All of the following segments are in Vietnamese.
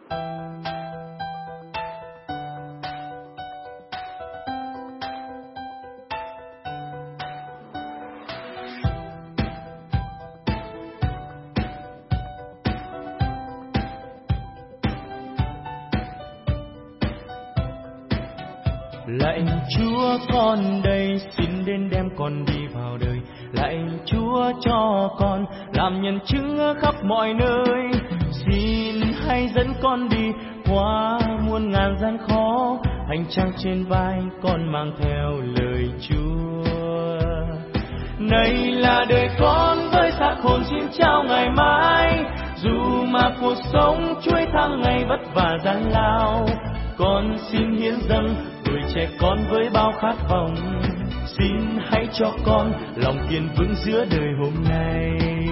Lạy Chúa, con đây xin đến đem con đi vào đời. Lạy Chúa, cho con làm nhân chứng khắp mọi nơi. Xin hãy dẫn con đi qua muôn ngàn gian khó. Hành trang trên vai con mang theo lời Chúa. Này là đời con với xác hồn xin trao ngày mai. Dù mà cuộc sống chuỗi tháng ngày vất vả gian lao, con xin hiến dâng tuổi trẻ con với bao khát vọng. Xin hãy cho con lòng kiên vững giữa đời hôm nay.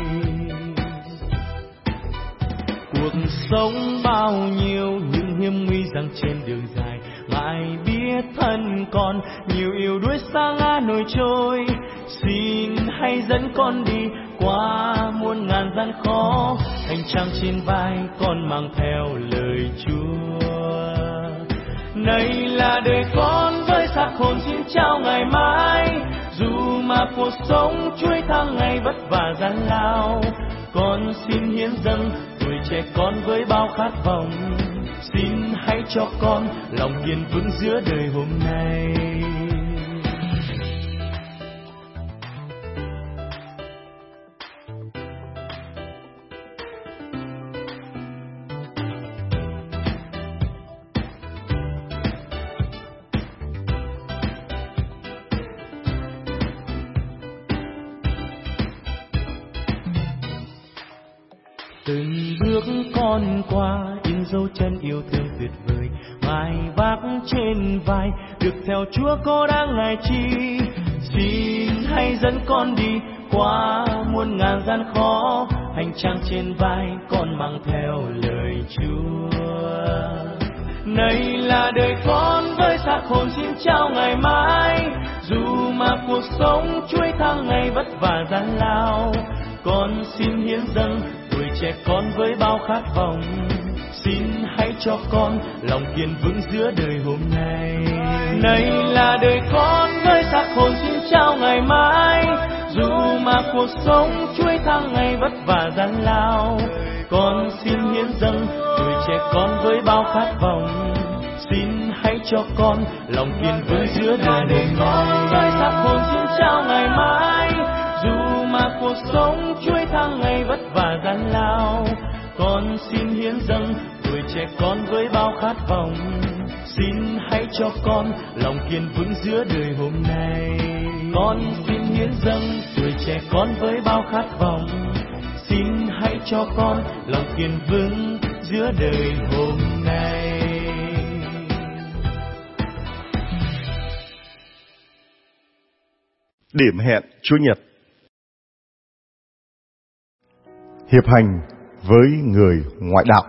Cuộc sống bao nhiêu những hiểm nguy giăng trên đường dài, ngài biết thân con nhiều yếu đuối sa ngã nổi trôi. Xin hãy dẫn con đi qua muôn ngàn gian khó. Hành trang trên vai con mang theo lời Chúa. Này là đời con với xác hồn xin trao ngày mai. Dù mà cuộc sống chuỗi tháng ngày vất vả gian lao, con xin hiến dâng tuổi trẻ con với bao khát vọng. Xin hãy cho con lòng kiên vững giữa đời hôm nay. Từng bước con qua in dấu chân yêu thương tuyệt vời. Ngài vác trên vai được theo Chúa có đáng ngài chi. Xin hãy dẫn con đi qua muôn ngàn gian khó. Hành trang trên vai con mang theo lời Chúa. Này là đời con với xác hồn xin trao ngày mai. Dù mà cuộc sống chuỗi tháng ngày vất vả gian lao, con xin hiến dâng tuổi trẻ con với bao khát vọng. Xin hãy cho con lòng kiên vững giữa đời hôm nay. Này là đời con với xác hồn xin trao ngày mai. Dù mà cuộc sống chuỗi tháng ngày vất vả gian lao, con xin hiến dâng tuổi trẻ con với bao khát vọng. Xin hãy cho con lòng kiên vững giữa đời con với xác hồn xin trao ngày mai. Dù mà cuộc sống chuỗi tháng ngày vất vả gian lao, con xin hiến dâng tuổi trẻ con với bao khát vọng. Xin hãy cho con lòng kiên vững giữa đời hôm nay. Con xin hiến dâng tuổi trẻ con với bao khát vọng. Xin hãy cho con lòng kiên vững giữa đời hôm nay. Điểm hẹn Chúa Nhật. Hiệp hành với người ngoại đạo.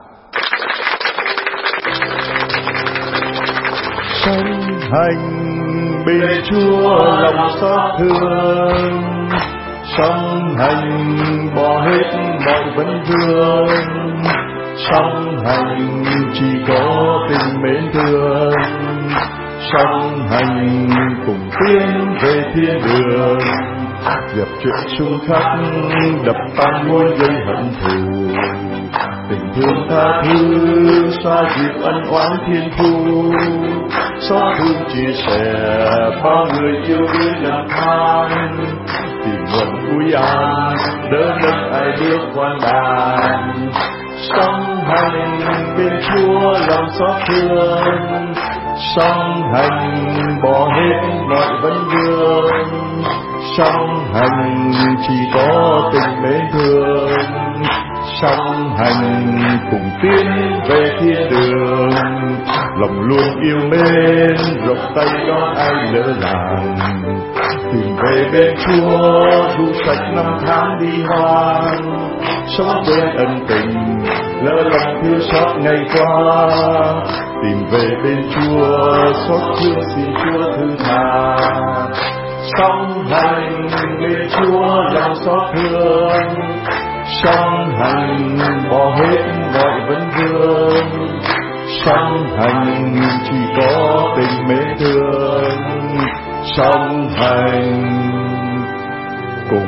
Song hành bên Chúa lòng xót thương, song hành bỏ hết mọi vấn vương, song hành chỉ có tình mến thương, song hành cùng tiến về thiên đường. Dẹp chuyện xung khắc đập tan muôn gây hận thù, tình thương tha thứ xoa dịu ân oán thiên thu, xót thương chia sẻ bao người yêu đuối lầm than, tìm nguồn vui an đỡ đấng ai biết quan đàn. Song hành bên Chúa lòng xót thương, song hành bỏ hết mọi vấn vương, song hành chỉ có tình mến thương, song hành cùng tiến về thiên đường. Lòng luôn yêu mến rộng tay đón ai lỡ làng, tìm về bên Chúa du sạch năm tháng đi hoang, sống bên ân tình lỡ lòng thương xót ngày qua. Tìm về bên Chúa xót thương xin Chúa thứ tha, song hành bên Chúa lòng xót thương, song hành bỏ hết mọi vấn vương, song hành chỉ có tình mến thương, song hành cùng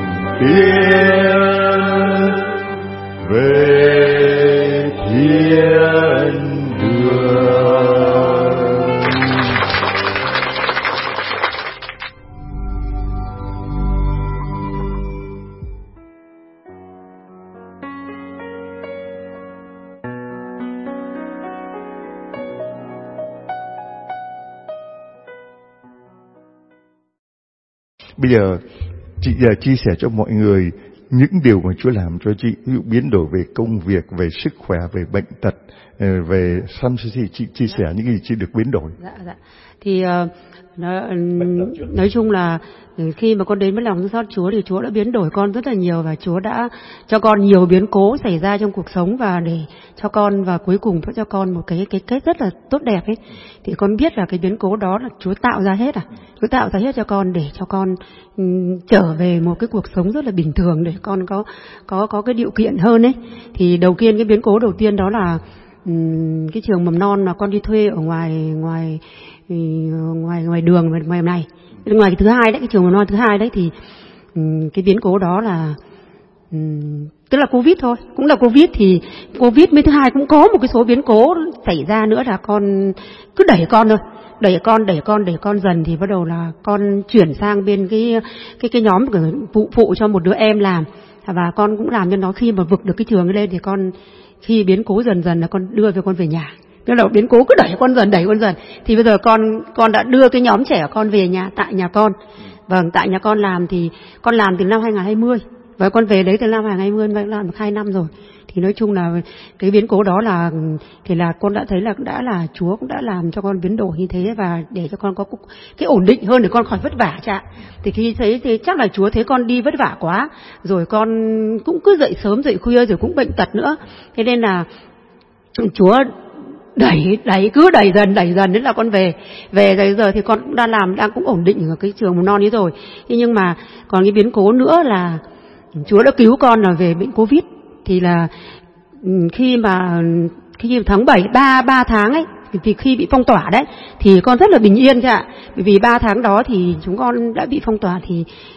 tiến về thiên đường. Bây giờ chị chia sẻ cho mọi người những điều mà Chúa làm cho chị, ví dụ biến đổi về công việc, về sức khỏe, về bệnh tật, về chị chia sẻ những gì chị được biến đổi. Dạ. Thì nói chung là khi mà con đến với lòng thương xót Chúa thì Chúa đã biến đổi con rất là nhiều, và Chúa đã cho con nhiều biến cố xảy ra trong cuộc sống, và để cho con, và cuối cùng cho con một cái kết rất là tốt đẹp ấy. Thì con biết là cái biến cố đó là Chúa tạo ra hết Chúa tạo ra hết cho con để cho con trở về một cái cuộc sống rất là bình thường, để con có cái điều kiện hơn ấy. Thì đầu tiên, cái biến cố đầu tiên đó là cái trường mầm non mà con đi thuê ở ngoài đường, ngoài này, ngoài cái thứ hai đấy, cái trường mầm non thứ hai đấy, thì cái biến cố đó là tức là Covid thôi, cũng là Covid. Thì Covid mới thứ hai cũng có một cái số biến cố xảy ra nữa, là con cứ đẩy con thôi, đẩy con dần, thì bắt đầu là con chuyển sang bên cái nhóm phụ cho một đứa em làm, và con cũng làm cho nó. Khi mà vực được cái trường lên thì con, khi biến cố dần là con đưa cho con về nhà. Tức là biến cố cứ đẩy con dần, thì bây giờ con đã đưa cái nhóm trẻ của con về nhà, tại nhà con. Vâng, tại nhà con làm, thì con làm từ năm 2020 và con về đấy từ năm 2020, và làm được 2 năm rồi. Thì nói chung là cái biến cố đó là thì là con đã thấy là đã là Chúa cũng đã làm cho con biến đổi như thế, và để cho con có cái ổn định hơn để con khỏi vất vả cha. Thì khi thấy thì chắc là Chúa thấy con đi vất vả quá, rồi con cũng cứ dậy sớm dậy khuya, rồi cũng bệnh tật nữa. Thế nên là Chúa cứ đẩy dần đến là con về rồi. Giờ thì con cũng đang cũng ổn định ở cái trường mầm non ấy rồi. Thế nhưng mà còn cái biến cố nữa là Chúa đã cứu con là về bệnh Covid. Thì là khi tháng 7 3 tháng ấy, thì khi bị phong tỏa đấy thì con rất là bình yên chứ ạ. Bởi vì 3 tháng đó thì chúng con đã bị phong tỏa,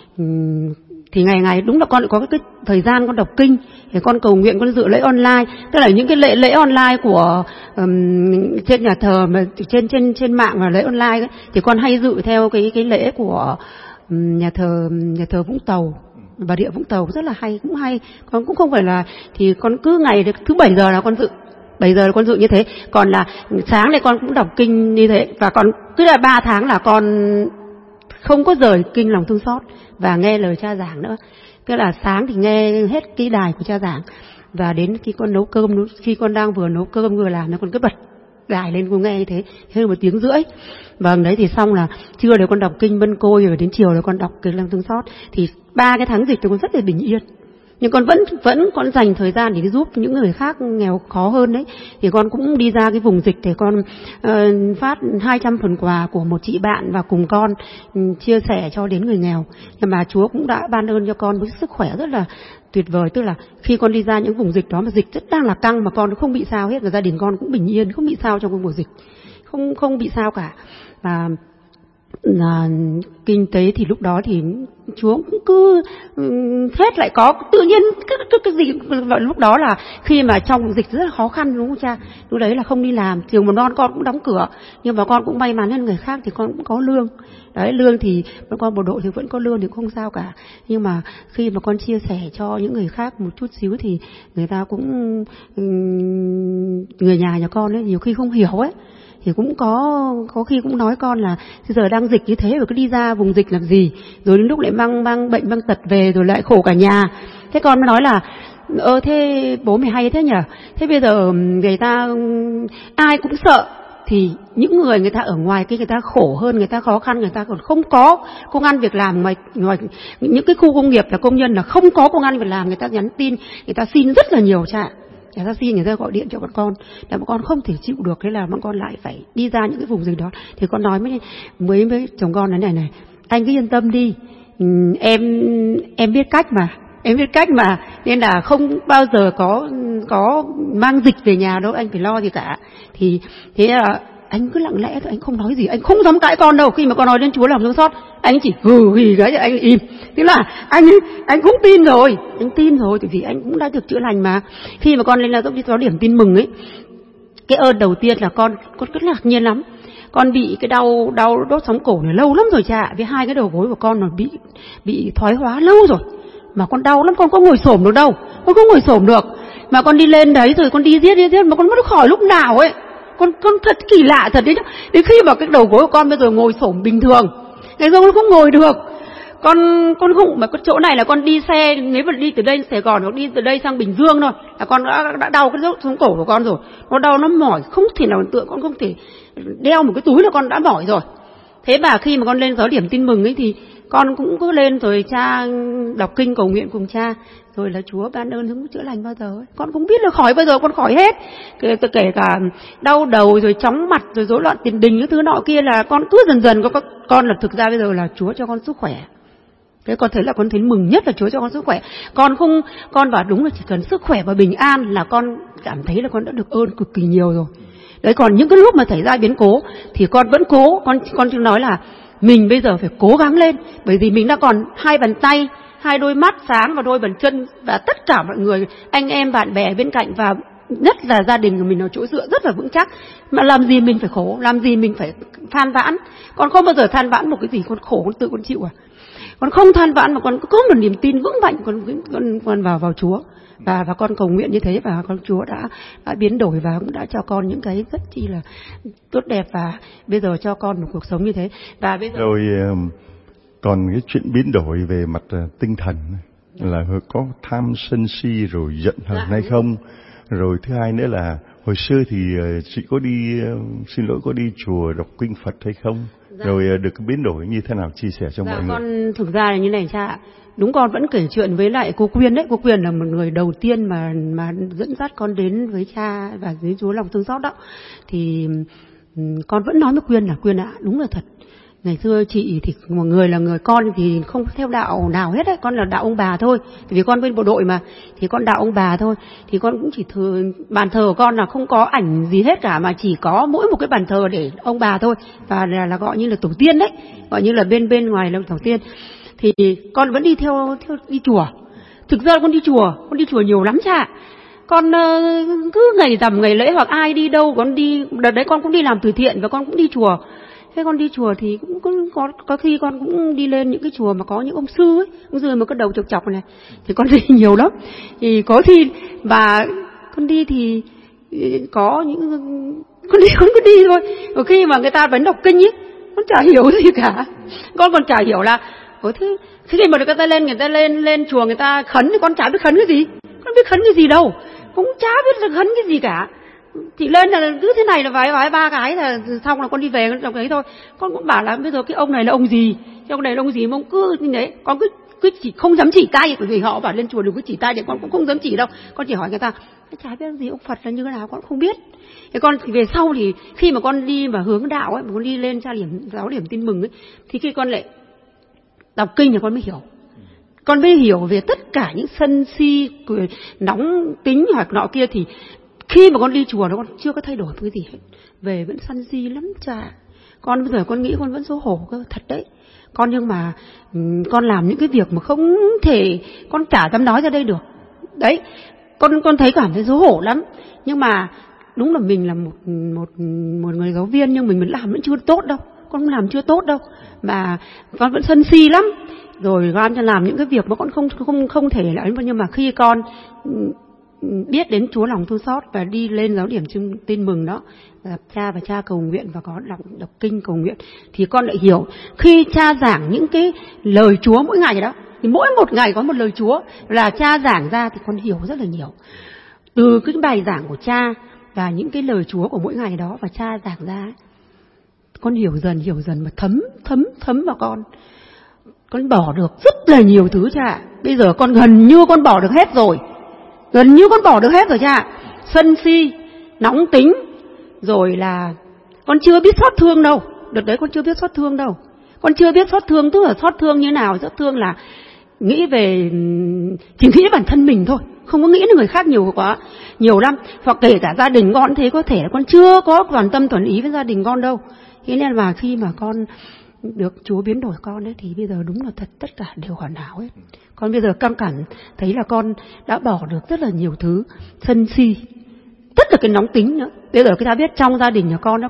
thì ngày đúng là con có cái thời gian con đọc kinh, để con cầu nguyện, con dự lễ online. Tức là những cái lễ online của trên nhà thờ, mà trên mạng và lễ online ấy, thì con hay dự theo cái lễ của nhà thờ Vũng Tàu, Bà Địa Vũng Tàu, rất là hay, cũng hay. Con cũng không phải là, thì con cứ ngày thứ 7 giờ là con dự. 7 giờ là con dự như thế. Còn là sáng này con cũng đọc kinh như thế. Và con cứ là 3 tháng là con không có rời kinh lòng thương xót và nghe lời cha giảng nữa. Tức là sáng thì nghe hết cái đài của cha giảng, và đến khi con nấu cơm, khi con đang vừa nấu cơm vừa làm, con cứ bật đài lên con nghe như thế, hơn 1 tiếng rưỡi. Vâng, đấy thì xong là trưa rồi con đọc kinh Mân Côi, rồi đến chiều rồi con đọc kinh lòng thương xót. Thì 3 cái tháng dịch thì con rất là bình yên. Nhưng con vẫn con dành thời gian để giúp những người khác nghèo khó hơn đấy. Thì con cũng đi ra cái vùng dịch để con phát 200 phần quà của một chị bạn, và cùng con chia sẻ cho đến người nghèo. Nhưng mà Chúa cũng đã ban ơn cho con với sức khỏe rất là tuyệt vời. Tức là khi con đi ra những vùng dịch đó mà dịch rất đang là căng, mà con không bị sao hết, và gia đình con cũng bình yên, không bị sao trong cái mùa dịch, không bị sao cả. Và kinh tế thì lúc đó thì Chúa cũng cứ hết lại có tự nhiên cái gì vào lúc đó, là khi mà trong dịch rất là khó khăn, đúng không cha? Lúc đấy là không đi làm, trường mầm non con cũng đóng cửa, nhưng mà con cũng may mắn hơn người khác thì con cũng có lương. Đấy, lương thì con bộ đội thì vẫn có lương thì không sao cả. Nhưng mà khi mà con chia sẻ cho những người khác một chút xíu thì người ta cũng, người nhà con ấy nhiều khi không hiểu ấy, thì cũng có khi cũng nói con là giờ đang dịch như thế rồi cứ đi ra vùng dịch làm gì, rồi đến lúc lại mang bệnh mang tật về rồi lại khổ cả nhà. Thế con mới nói là thế bố mày hay thế nhỉ? Thế bây giờ người ta ai cũng sợ, thì những người ta ở ngoài kia người ta khổ hơn, người ta khó khăn, người ta còn không có công ăn việc làm. Ngoài những cái khu công nghiệp là công nhân là không có công ăn việc làm, người ta nhắn tin, người ta xin rất là nhiều cha. Người ta xin, người ta gọi điện cho bọn con, là bọn con không thể chịu được, thế là bọn con lại phải đi ra những cái vùng dịch đó. Thì con nói với chồng con này, anh cứ yên tâm đi, em biết cách mà. Nên là không bao giờ có mang dịch về nhà đâu, anh phải lo gì cả. Thì thế là anh cứ lặng lẽ thôi, anh không nói gì, anh không dám cãi con đâu. Khi mà con nói đến Chúa lòng thương xót, anh chỉ hừ hì cái anh im. Thế là anh cũng tin rồi, tại vì anh cũng đã được chữa lành mà. Khi mà con lên là giáo điểm tin mừng ấy, cái ơn đầu tiên là con rất ngạc nhiên lắm. Con bị cái đau đốt sống cổ này lâu lắm rồi cha, với hai cái đầu gối của con nó bị thoái hóa lâu rồi. Mà con đau lắm, con có ngồi xổm được đâu, con không ngồi xổm được. Mà con đi lên đấy rồi con đi giết mà con mất khỏi lúc nào ấy. Con thật kỳ lạ thật đấy. Đến khi mà cái đầu gối của con bây giờ ngồi xổm bình thường, ngày xưa con không ngồi được. Con không, mà cái chỗ này là con đi xe, nếu mà đi từ đây Sài Gòn hoặc đi từ đây sang Bình Dương thôi là con đã đau cái sống cổ của con rồi. Nó đau, nó mỏi, không thể nào tưởng, con không thể đeo một cái túi là con đã mỏi rồi. Thế mà khi mà con lên giáo điểm tin mừng ấy thì con cũng cứ lên rồi cha đọc kinh cầu nguyện cùng cha, rồi là Chúa ban ơn không chữa lành bao giờ ấy. Con cũng biết là khỏi bao giờ, con khỏi hết. Kể cả đau đầu rồi chóng mặt rồi rối loạn tiền đình cái thứ nọ kia là con cứ dần con là thực ra bây giờ là Chúa cho con sức khỏe. Thế con thấy là con thấy mừng nhất là Chúa cho con sức khỏe. Con bảo đúng là chỉ cần sức khỏe và bình an là con cảm thấy là con đã được ơn cực kỳ nhiều rồi. Đấy, còn những cái lúc mà xảy ra biến cố thì con vẫn cố, con chưa nói là mình bây giờ phải cố gắng lên, bởi vì mình đã còn hai bàn tay, hai đôi mắt sáng và đôi bàn chân, và tất cả mọi người, anh em bạn bè bên cạnh, và nhất là gia đình của mình là chỗ dựa rất là vững chắc. Mà làm gì mình phải khổ, làm gì mình phải than vãn. Con không bao giờ than vãn một cái gì, con khổ con tự con chịu à. Con không than vãn mà con có một niềm tin vững mạnh, con vào Chúa. Và con cầu nguyện như thế, và con Chúa đã biến đổi và cũng đã cho con những cái rất chi là tốt đẹp, và bây giờ cho con một cuộc sống như thế. Và bây giờ rồi còn cái chuyện biến đổi về mặt tinh thần là có tham sân si rồi giận hờn hay không? Rồi thứ hai nữa là hồi xưa thì chị có đi có đi chùa đọc kinh Phật hay không? Rồi được biến đổi như thế nào, chia sẻ cho mọi người. Con thực ra là như này cha ạ. Đúng, con vẫn kể chuyện với lại cô Quyên đấy. Cô Quyên là một người đầu tiên mà dẫn dắt con đến với cha và với Chúa lòng thương xót đó. Thì con vẫn nói với Quyên là Quyên ạ, đúng là thật. Ngày xưa chị thì một người là người con thì không theo đạo nào hết đấy, con là đạo ông bà thôi. Vì con bên bộ đội mà, thì con đạo ông bà thôi. Thì con cũng chỉ bàn thờ của con là không có ảnh gì hết cả, mà chỉ có mỗi một cái bàn thờ để ông bà thôi, và là gọi như là tổ tiên đấy, gọi như là bên ngoài là tổ tiên. Thì con vẫn đi theo đi chùa. Thực ra con đi chùa nhiều lắm cha. Con cứ ngày rằm ngày lễ hoặc ai đi đâu con đi, đợt đấy con cũng đi làm từ thiện và con cũng đi chùa. Thế con đi chùa thì cũng có khi con cũng đi lên những cái chùa mà có những ông sư ấy, ông sư mà có đầu chọc này, thì con đi nhiều lắm. Thì có khi và con đi thì có những con cứ đi thôi. Có khi mà người ta vẫn đọc kinh ấy, con chả hiểu gì cả. Con còn chả hiểu là thế khi mà người ta lên chùa người ta khấn thì con chả biết khấn cái gì. Con biết khấn cái gì đâu, cũng chả biết là khấn cái gì cả. Chỉ lên là cứ thế này là vái ba cái là xong là con đi về con ấy thôi. Con cũng bảo là bây giờ cái ông này là ông gì, cái ông này là ông gì mà ông cứ như thế. Con cứ chỉ không dám chỉ tay, bởi vì họ bảo lên chùa đừng có chỉ tay, thì con cũng không dám chỉ đâu. Con chỉ hỏi người ta chả biết gì ông Phật là như thế nào, con không biết. Thì con thì về sau thì khi mà con đi mà hướng đạo ấy, mà con đi lên giáo điểm tin mừng ấy, thì khi con lại đọc kinh thì con mới hiểu. Con mới hiểu về tất cả những sân si, nóng tính hoặc nọ kia. Thì khi mà con đi chùa nó con chưa có thay đổi cái gì hết, về vẫn sân si lắm cha. Con bây giờ con nghĩ con vẫn xấu hổ cơ, thật đấy. Con nhưng mà con làm những cái việc mà không thể, con chả dám nói ra đây được. Đấy, con thấy cảm thấy xấu hổ lắm. Nhưng mà đúng là mình là một người giáo viên, nhưng mình làm vẫn chưa tốt đâu. Con làm chưa tốt đâu, mà con vẫn sân si lắm. Rồi con làm những cái việc mà con không thể là, nhưng mà khi con biết đến Chúa lòng thương xót và đi lên giáo điểm tin mừng đó, gặp cha và cha cầu nguyện và có đọc kinh cầu nguyện, thì con lại hiểu. Khi cha giảng những cái lời Chúa mỗi ngày đó, thì mỗi một ngày có một lời Chúa là cha giảng ra, thì con hiểu rất là nhiều. Từ cái bài giảng của cha và những cái lời Chúa của mỗi ngày đó và cha giảng ra, con hiểu dần mà thấm vào con. Con bỏ được rất là nhiều thứ cha. Bây giờ con gần như con bỏ được hết rồi. Cha. Sân si, nóng tính, rồi là con chưa biết xót thương đâu. Đợt đấy con chưa biết xót thương đâu. Con chưa biết xót thương, tức là xót thương như nào. Xót thương là nghĩ về chỉ nghĩ bản thân mình thôi, không có nghĩ đến người khác nhiều lắm. Hoặc kể cả gia đình con thế, có thể là con chưa có toàn tâm toàn ý với gia đình con đâu. Thế nên là khi mà con được Chúa biến đổi con ấy, thì bây giờ đúng là thật tất cả đều hoàn hảo hết. Con bây giờ căng cẳng thấy là con đã bỏ được rất là nhiều thứ, sân si, rất là cái nóng tính nữa. Bây giờ ta biết trong gia đình nhà con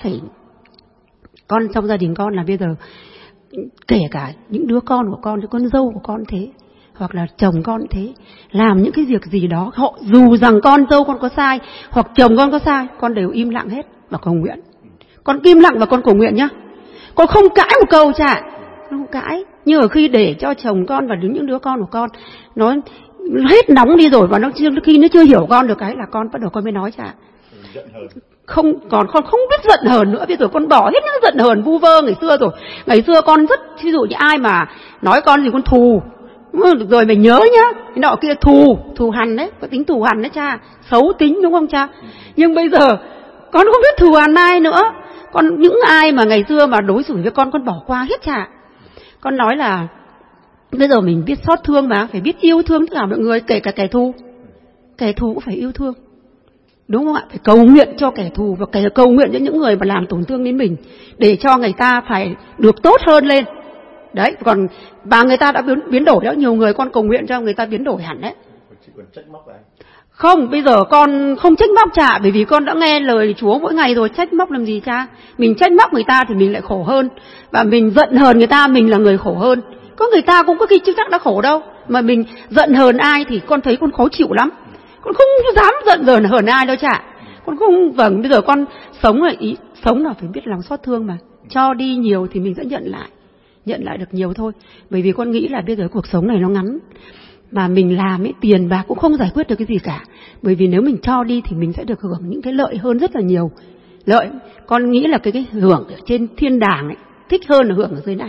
trong gia đình con là bây giờ kể cả những đứa con của con dâu của con thế, hoặc là chồng con thế, làm những cái việc gì đó, họ dù rằng con dâu con có sai hoặc chồng con có sai, con đều im lặng hết và cầu nguyện. Con im lặng và con cầu nguyện nhá. Con không cãi một câu chả, không cãi. Nhưng ở khi để cho chồng con và những đứa con của con nó hết nóng đi rồi, và khi nó chưa hiểu con được cái là con bắt đầu con mới nói chả. Không, còn con không biết giận hờn nữa. Bây giờ con bỏ hết những giận hờn vu vơ ngày xưa rồi. Ngày xưa con rất, ví dụ như ai mà nói con gì con thù, rồi mày nhớ nhá, cái nọ kia thù hằn đấy, có tính thù hằn đấy cha, xấu tính đúng không cha? Nhưng bây giờ con không biết thù hằn ai nữa. Con những ai mà ngày xưa mà đối xử với con bỏ qua hết cha. Con nói là bây giờ mình biết xót thương mà, phải biết yêu thương tất cả mọi người, kể cả kẻ thù cũng phải yêu thương. Đúng không ạ? Phải cầu nguyện cho kẻ thù và cầu nguyện cho những người mà làm tổn thương đến mình, để cho người ta phải được tốt hơn lên. Đấy, còn và người ta đã biến đổi đó, nhiều người con cầu nguyện cho người ta biến đổi hẳn đấy. Không, bây giờ con không trách móc cha, bởi vì con đã nghe lời Chúa mỗi ngày rồi, trách móc làm gì cha? Mình trách móc người ta thì mình lại khổ hơn, và mình giận hờn người ta mình là người khổ hơn. Có người ta cũng có khi chưa chắc đã khổ đâu, mà mình giận hờn ai thì con thấy con khó chịu lắm. Con không dám giận hờn ai đâu chả. Con không, bây giờ con sống là phải biết lòng xót thương mà. Cho đi nhiều thì mình sẽ nhận lại được nhiều thôi. Bởi vì con nghĩ là bây giờ cuộc sống này nó ngắn, mà mình làm tiền bạc cũng không giải quyết được cái gì cả. Bởi vì nếu mình cho đi thì mình sẽ được hưởng những cái lợi hơn rất là nhiều. Lợi, con nghĩ là cái hưởng ở trên thiên đàng ấy thích hơn là hưởng ở dưới này.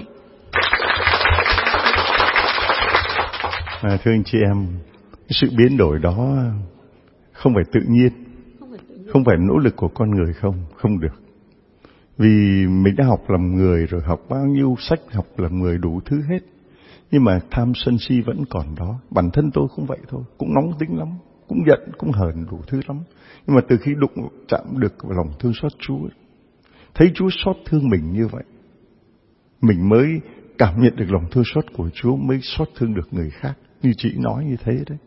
Thưa anh chị em, sự biến đổi đó không phải tự nhiên, không phải nỗ lực của con người, không được. Vì mình đã học làm người rồi, học bao nhiêu sách, học làm người đủ thứ hết, nhưng mà tham sân si vẫn còn đó. Bản thân tôi cũng vậy thôi, cũng nóng tính lắm, cũng giận, cũng hờn đủ thứ lắm. Nhưng mà từ khi chạm được vào lòng thương xót Chúa, thấy Chúa xót thương mình như vậy, mình mới cảm nhận được lòng thương xót của Chúa, mới xót thương được người khác. Như chị nói như thế đấy.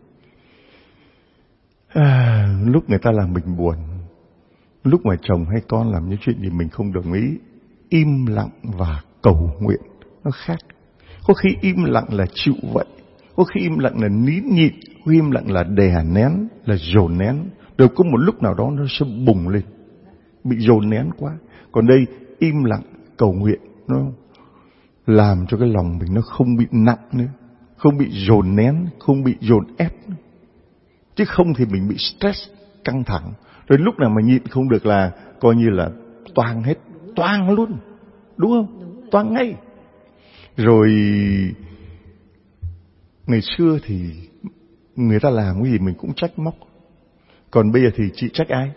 Lúc người ta làm mình buồn, lúc mà chồng hay con làm những chuyện gì mình không đồng ý, im lặng và cầu nguyện nó khác. Có khi im lặng là chịu vậy, có khi im lặng là nín nhịn, có khi im lặng là đè nén, là dồn nén. Rồi có một lúc nào đó nó sẽ bùng lên, bị dồn nén quá. Còn đây im lặng cầu nguyện, nó làm cho cái lòng mình nó không bị nặng nữa, không bị dồn nén, không bị dồn ép nữa. Chứ không thì mình bị stress, căng thẳng. Rồi lúc nào mà nhịn không được là coi như là toang hết, toang luôn, đúng không? Toang ngay. Rồi ngày xưa thì người ta làm cái gì mình cũng trách móc. Còn bây giờ thì chị trách ai?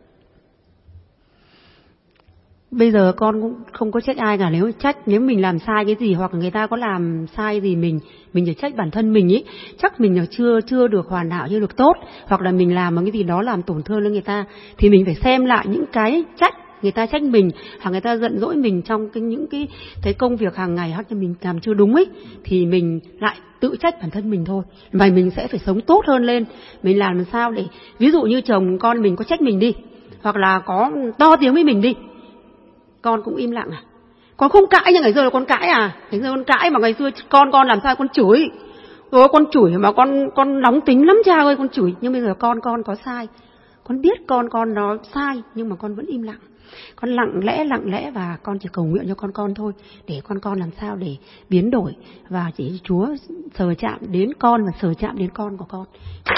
Bây giờ con cũng không có trách ai cả. Nếu mình làm sai cái gì, hoặc người ta có làm sai gì, mình phải trách bản thân mình ý. Chắc mình là chưa được hoàn hảo, chưa được tốt, hoặc là mình làm một cái gì đó làm tổn thương đến người ta, thì mình phải xem lại những cái trách người ta trách mình, hoặc người ta giận dỗi mình trong những cái công việc hàng ngày, hoặc là mình làm chưa đúng ấy, thì mình lại tự trách bản thân mình thôi. Mà mình sẽ phải sống tốt hơn lên. Mình làm sao để, ví dụ như chồng con mình có trách mình đi, hoặc là có to tiếng với mình đi, con cũng im lặng à? Con không cãi, như ngày xưa là con cãi à? Ngày xưa con cãi, mà ngày xưa con làm sao con chửi. Rồi con chửi mà con nóng tính lắm cha ơi, con chửi. Nhưng bây giờ con có sai, con biết con nó sai, nhưng mà con vẫn im lặng. Con lặng lẽ và con chỉ cầu nguyện cho con thôi, để con làm sao để biến đổi, và chỉ Chúa sờ chạm đến con và sờ chạm đến con của con.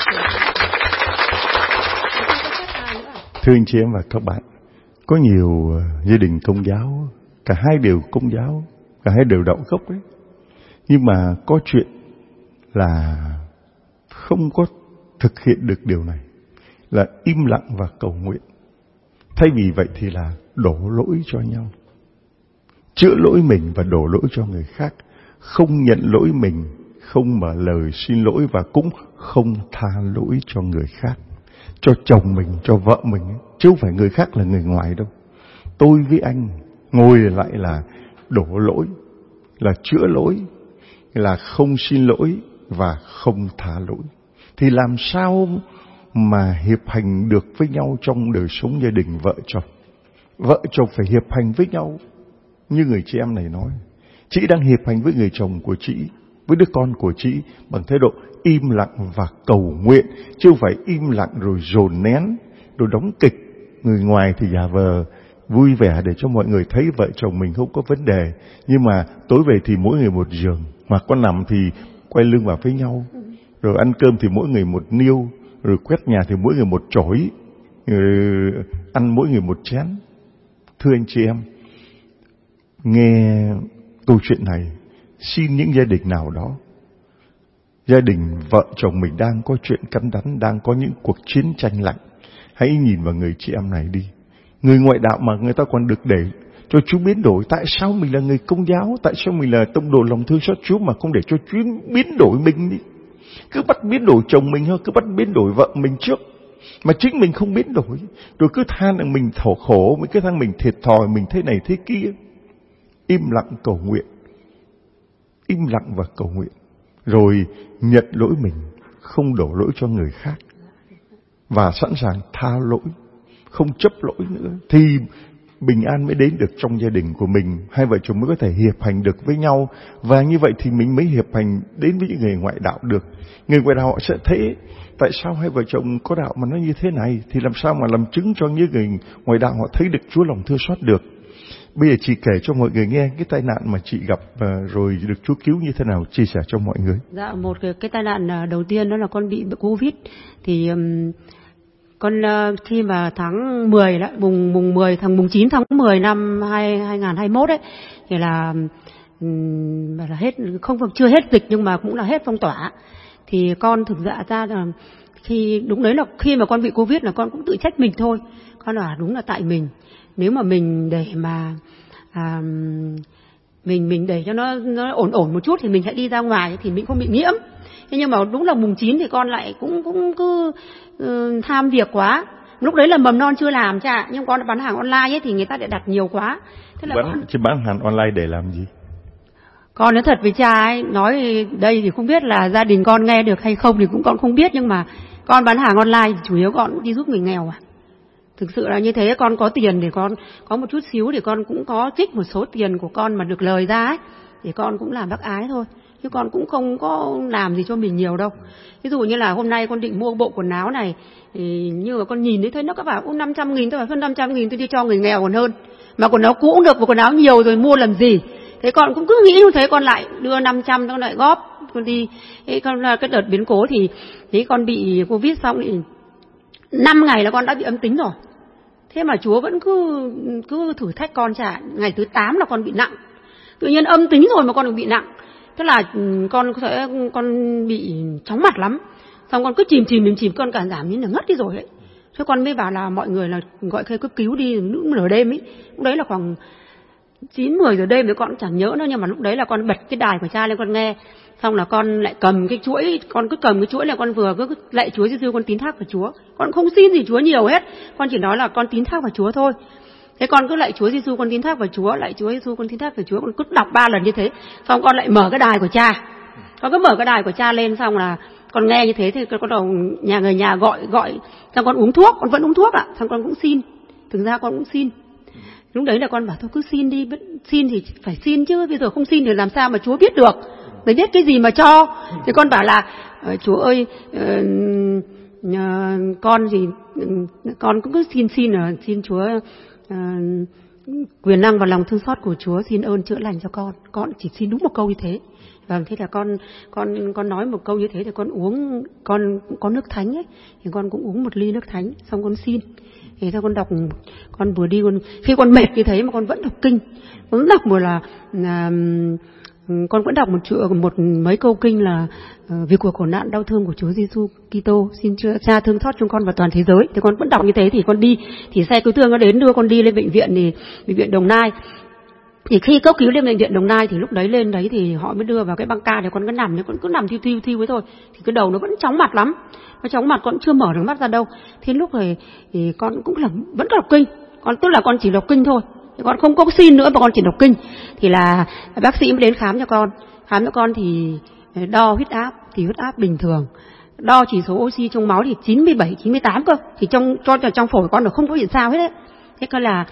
Thưa anh chị em và các bạn, có nhiều gia đình Công giáo, cả hai đều Công giáo, cả hai đều đạo gốc ấy, nhưng mà có chuyện là không có thực hiện được điều này, là im lặng và cầu nguyện. Thay vì vậy thì là đổ lỗi cho nhau, chữa lỗi mình và đổ lỗi cho người khác, không nhận lỗi mình, không mở lời xin lỗi và cũng không tha lỗi cho người khác, cho chồng mình, cho vợ mình, chứ không phải người khác là người ngoài đâu. Tôi với anh ngồi lại là đổ lỗi, là chữa lỗi, là không xin lỗi và không tha lỗi. Thì làm sao mà hiệp hành được với nhau trong đời sống gia đình vợ chồng? Vợ chồng phải hiệp hành với nhau như người chị em này nói. Chị đang hiệp hành với người chồng của chị, với đứa con của chị bằng thái độ im lặng và cầu nguyện, chứ không phải im lặng rồi dồn nén, rồi đóng kịch. Người ngoài thì giả vờ vui vẻ để cho mọi người thấy vợ chồng mình không có vấn đề, nhưng mà tối về thì mỗi người một giường, mà có nằm thì quay lưng vào với nhau, rồi ăn cơm thì mỗi người một niêu, rồi quét nhà thì mỗi người một chổi, rồi ăn mỗi người một chén. Thưa anh chị em, nghe câu chuyện này, xin những gia đình nào đó, gia đình vợ chồng mình đang có chuyện cắn đắn, đang có những cuộc chiến tranh lạnh, hãy nhìn vào người chị em này đi. Người ngoại đạo mà người ta còn được để cho Chúa biến đổi. Tại sao mình là người Công giáo, tại sao mình là tông đồ lòng thương xót Chúa mà không để cho Chúa biến đổi mình đi? Cứ bắt biến đổi chồng mình thôi, cứ bắt biến đổi vợ mình trước, mà chính mình không biến đổi, rồi cứ than rằng mình khổ, mình cứ than mình thiệt thòi, mình thế này thế kia. Im lặng cầu nguyện, im lặng và cầu nguyện, rồi nhận lỗi mình, không đổ lỗi cho người khác, và sẵn sàng tha lỗi, không chấp lỗi nữa, thì bình an mới đến được trong gia đình của mình. Hai vợ chồng mới có thể hiệp hành được với nhau, và như vậy thì mình mới hiệp hành đến với những người ngoại đạo được. Người ngoại đạo họ sẽ thấy tại sao hai vợ chồng có đạo mà nó như thế này, thì làm sao mà làm chứng cho những người ngoại đạo họ thấy được Chúa lòng thương xót được. Bây giờ chị kể cho mọi người nghe cái tai nạn mà chị gặp rồi được Chúa cứu như thế nào, chia sẻ cho mọi người. Dạ, một cái tai nạn đầu tiên đó là con bị Covid. Thì con khi mà tháng 10 đó, mùng 9 tháng 10 năm 2021 ấy, thì là hết, không, chưa hết dịch nhưng mà cũng là hết phong tỏa. Thì con thực ra là đúng đấy là khi mà con bị Covid là con cũng tự trách mình thôi. Con là đúng là tại mình. Nếu mà mình để mà mình để cho nó ổn một chút thì mình sẽ đi ra ngoài thì mình không bị nhiễm. Thế nhưng mà đúng là mùng 9 thì con lại cũng cứ tham việc quá. Lúc đấy là mầm non chưa làm cha, nhưng con bán hàng online ấy thì người ta lại đặt nhiều quá. Thế là Chị bán hàng online để làm gì? Con nói thật với cha ấy, nói đây thì không biết là gia đình con nghe được hay không thì cũng con không biết, nhưng mà con bán hàng online thì chủ yếu con đi giúp người nghèo à. Thực sự là như thế, con có tiền để con có một chút xíu thì con cũng có trích một số tiền của con mà được lời ra ấy, thì con cũng làm bác ái thôi. Chứ con cũng không có làm gì cho mình nhiều đâu. Ví dụ như là hôm nay con định mua bộ quần áo này, thì như mà con nhìn thấy nó có bảo 500.000, tôi bảo hơn 500.000 tôi đi cho người nghèo còn hơn. Mà quần áo cũ cũng được, và quần áo nhiều rồi mua làm gì. Thế con cũng cứ nghĩ như thế, con lại đưa 500 con lại góp, con đi. Thế con là cái đợt biến cố thì thế con bị Covid xong thì 5 ngày là con đã bị âm tính rồi. Thế mà Chúa vẫn cứ thử thách con chả. Ngày thứ 8 là con bị nặng. Tự nhiên âm tính rồi mà con được bị nặng. Tức là con bị chóng mặt lắm. Xong con cứ chìm, con cảm giảm như là ngất đi rồi ấy. Thế con mới bảo là mọi người là gọi xe cấp cứu đi lúc nửa đêm ấy. Lúc đấy là khoảng 9-10 giờ đêm thì con cũng chẳng nhớ nữa, nhưng mà lúc đấy là con bật cái đài của cha lên con nghe. Xong là con lại cầm cái chuỗi, con cứ cầm cái chuỗi là con vừa cứ lạy Chúa Giêsu, con tín thác vào Chúa. Con không xin gì Chúa nhiều hết, con chỉ nói là con tín thác vào Chúa thôi. Thế con cứ lạy Chúa Giêsu, con tín thác vào Chúa, lạy Chúa Giêsu, con tín thác vào Chúa, con cứ đọc 3 lần như thế. Xong con lại mở cái đài của cha. Con cứ mở cái đài của cha lên, xong là con nghe như thế thì con đầu người nhà gọi, xong con uống thuốc, con vẫn uống thuốc ạ. Xong con cũng xin. Thực ra con cũng xin. Lúc đấy là con bảo thôi cứ xin đi, xin thì phải xin chứ, bây giờ không xin thì làm sao mà Chúa biết được, để biết cái gì mà cho. Thì con bảo là Chúa ơi, con thì con cũng cứ xin Chúa quyền năng và lòng thương xót của Chúa, xin ơn chữa lành cho con chỉ xin đúng một câu như thế. Vâng, thế là con nói một câu như thế thì con uống, con có nước thánh ấy, thì con cũng uống một ly nước thánh, xong con xin. Thế sao con đọc, con vừa đi khi con mệt như thế mà con vẫn đọc kinh, con vẫn đọc con vẫn đọc một mấy câu kinh là vì cuộc khổ nạn đau thương của Chúa Giêsu Kitô, xin Cha thương xót chúng con và toàn thế giới. Thì con vẫn đọc như thế, thì con đi thì xe cứu thương nó đến đưa con đi lên bệnh viện, thì bệnh viện Đồng Nai. Thì khi cấp cứu lên bệnh viện Đồng Nai thì lúc đấy lên đấy thì họ mới đưa vào cái băng ca để con cứ nằm, con cứ nằm thiêu ấy thôi. Thì cái đầu nó vẫn chóng mặt lắm, nó chóng mặt, con chưa mở được mắt ra đâu. Thế lúc này thì con cũng là vẫn đọc kinh, con tức là con chỉ đọc kinh thôi, con không có xin nữa mà con chỉ đọc kinh. Thì là bác sĩ mới đến khám cho con thì đo huyết áp thì huyết áp bình thường, đo chỉ số oxy trong máu thì 97, 98 cơ, thì trong phổi con nó không có hiện sao hết đấy. Thế coi là